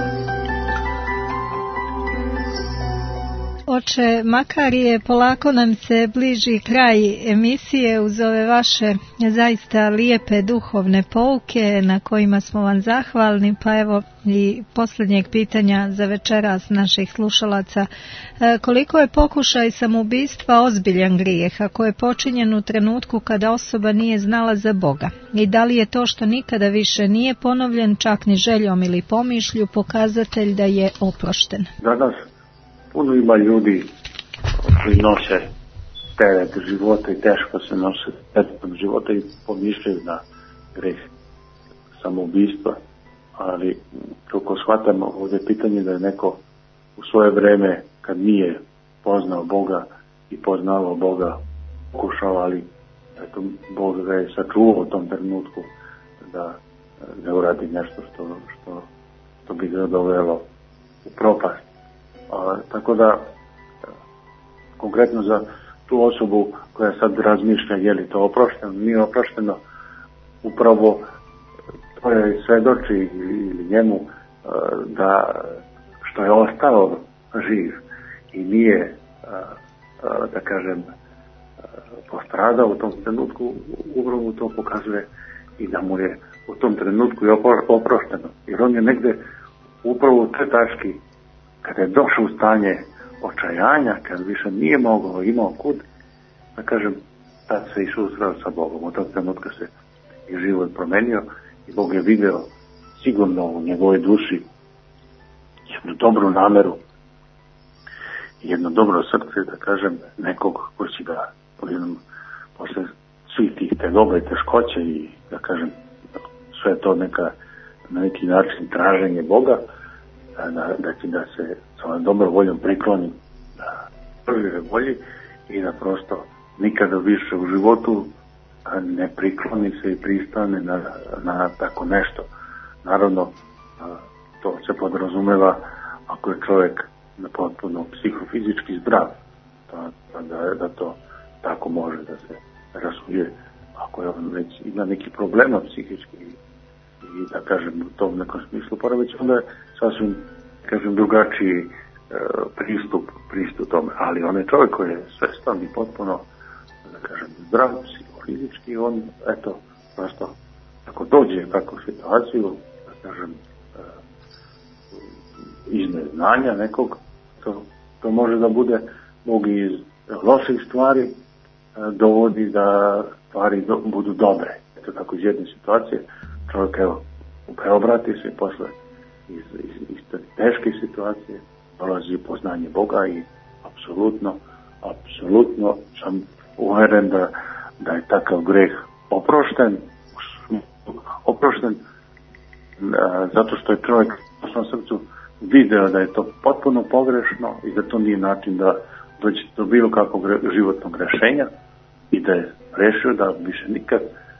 Oče Makarije, polako nam se bliži kraj emisije uz ove vaše zaista lijepe duhovne pouke na kojima smo vam zahvalni, pa evo i posljednjeg pitanja za večeras naših slušalaca. Koliko je pokušaj samoubistva ozbiljan grijeh ako je počinjen u trenutku kada osoba nije znala za Boga? I da li je to što nikada više nije ponovljen čak ni željom ili pomišlju pokazatelj da je oprošten? Danas puno ima ljudi koji nose teret života i teško se nose teretom života i pomišljaju na greh samoubistva, ali koliko shvatamo ovdje pitanje da je neko u svoje vreme kad nije poznao Boga i poznavao Boga pokušao, ali eto, Bog ga je sačuvao u tom trenutku da ne uradi nešto što bi ga dovelo u propast. Tako da konkretno za tu osobu koja sad razmišlja je li to oprošteno, nije oprošteno, upravo to je svedoči ili njemu da što je ostao živ i nije da kažem postradao u tom trenutku, upravo to pokazuje i da mu je u tom trenutku i oprošteno, jer on je negde upravo u toj tački kada je došao u stanje očajanja, kad više nije mogao, imao kud, da kažem, tad se i susreo sa Bogom. Od tog trenutka se i život promenio i Bog je video sigurno u njegovoj duši jednu dobru nameru, jedno dobro srce, da kažem, nekog koji će ga posle svih tih tegoba i teškoće i, da kažem, sve to na neki način traženje Boga, da će da se svojom dobro voljom prikloni da prve volji i da prosto nikada više u životu ne prikloni se i pristane na tako nešto. Naravno, to se podrazumeva ako je čovjek potpuno psihofizički zdrav, da to tako može da se rasuje. Ako je on već ima neki problema psihički i da kažem u tom nekom smislu poremećaja, onda je sasvim, kažem, drugačiji pristup tome. Ali on je čovjek koji je svestan i potpuno, da kažem, zdrav psihofizički, on, eto, prosto, ako dođe u takvu situaciju, da kažem, iz neznanja nekog, to može da bude, Bog iz loših stvari dovodi da stvari budu dobre. Eto tako iz jedne situacije čovjek preobrati se i posle iz teške situacije dolazi poznanje Boga i apsolutno sam uveren da je takav greh oprošten zato što je čovjek u svom srcu video da je to potpuno pogrešno i da to nije način da dođe do bilo kakvog životnog rešenja i da je rešio da više nikad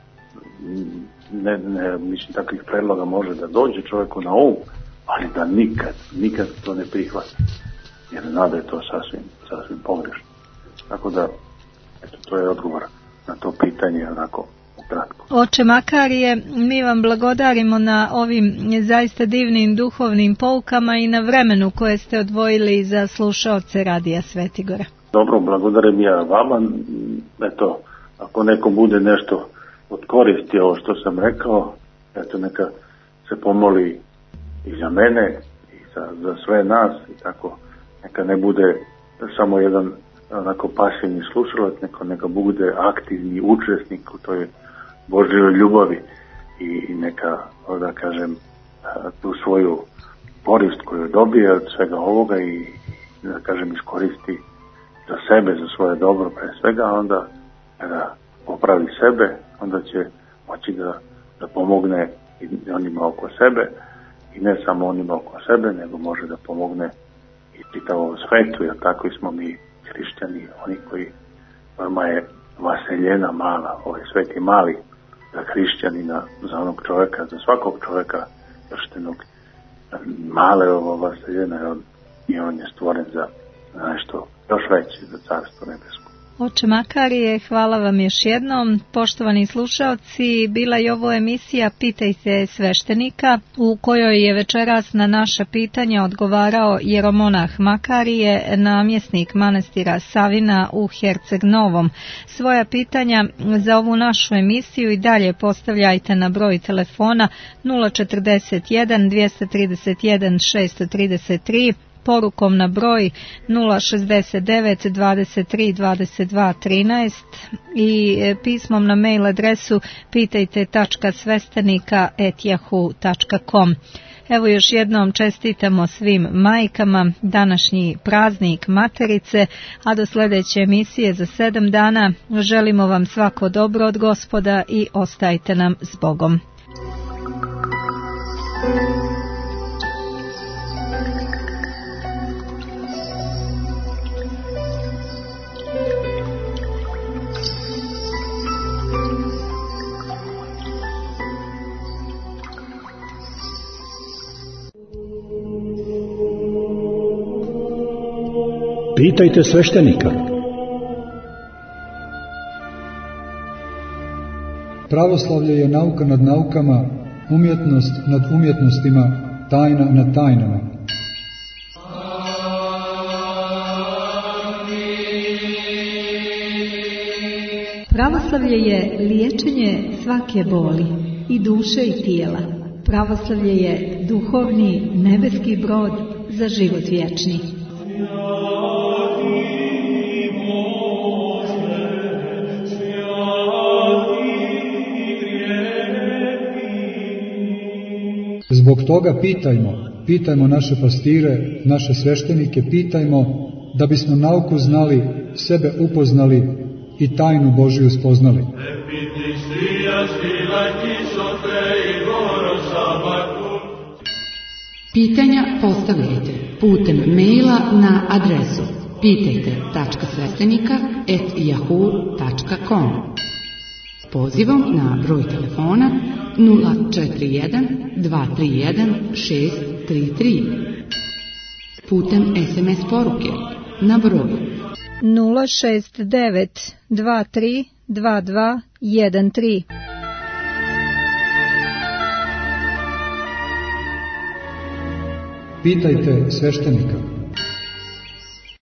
mislim takvih predloga može da dođe čovjeku na um, ali da nikad to ne prihvati jer zna da je to sasvim pogrešno. Tako da to je odgovor na to pitanje onako ukratko. Oče Makarije, mi vam blagodarimo na ovim zaista divnim duhovnim poukama i na vremenu koje ste odvojili za slušaoce Radija Svetigora. Dobro, blagodarim ja vama. Eto, ako neko bude nešto od koristi ovo što sam rekao, eto neka se pomoli i za mene i za sve nas i tako, neka ne bude samo jedan onako pasivni slušalac, neka bude aktivni učesnik u toj Božjoj ljubavi i neka, da kažem, tu svoju korist koju dobije od svega ovoga i da kažem iskoristi za sebe, za svoje dobro pre svega, onda kada popravi sebe, onda će moći da pomogne i onima oko sebe i ne samo onima oko sebe, nego može da pomogne i čitavom svetu, jer tako smo mi hrišćani, oni koji vama je vaseljena mala, ovaj svet je mali za hrišćanina, za onog čovjeka, za svakog čovjeka krštenog, male ovo vaseljena i on je stvoren za nešto još veće, za carstvo nebesko. Oče Makarije, hvala vam još jednom. Poštovani slušaoci, bila je ovo emisija Pitajte sveštenika, u kojoj je večeras na naša pitanja odgovarao jeromonah Makarije, namjesnik manastira Savina u Herceg Novom. Svoja pitanja za ovu našu emisiju i dalje postavljajte na broj telefona 041 231 633, porukom na broj 069 23 22 13 i pismom na mail adresu pitajte.svestenika@yahoo.com. Evo još jednom čestitamo svim majkama današnji praznik Materice, a do sljedeće emisije za 7 dana želimo vam svako dobro od Gospoda i ostajte nam s Bogom. Pitajte sveštenika. Pravoslavlje je nauka nad naukama, umjetnost nad umjetnostima, tajna nad tajnama. Pravoslavlje je liječenje svake boli, i duše i tijela. Pravoslavlje je duhovni nebeski brod za život vječni. Zbog toga pitajmo naše pastire, naše sveštenike, pitajmo da bismo nauku znali, sebe upoznali i tajnu Božiju spoznali. Pitanja postavljajte putem maila na adresu pitajte.sveštenika@yahoo.com. Pozivom na broj telefona 041 231 633. Putem SMS poruke na broj 069 23 22 13. Pitajte sveštenika.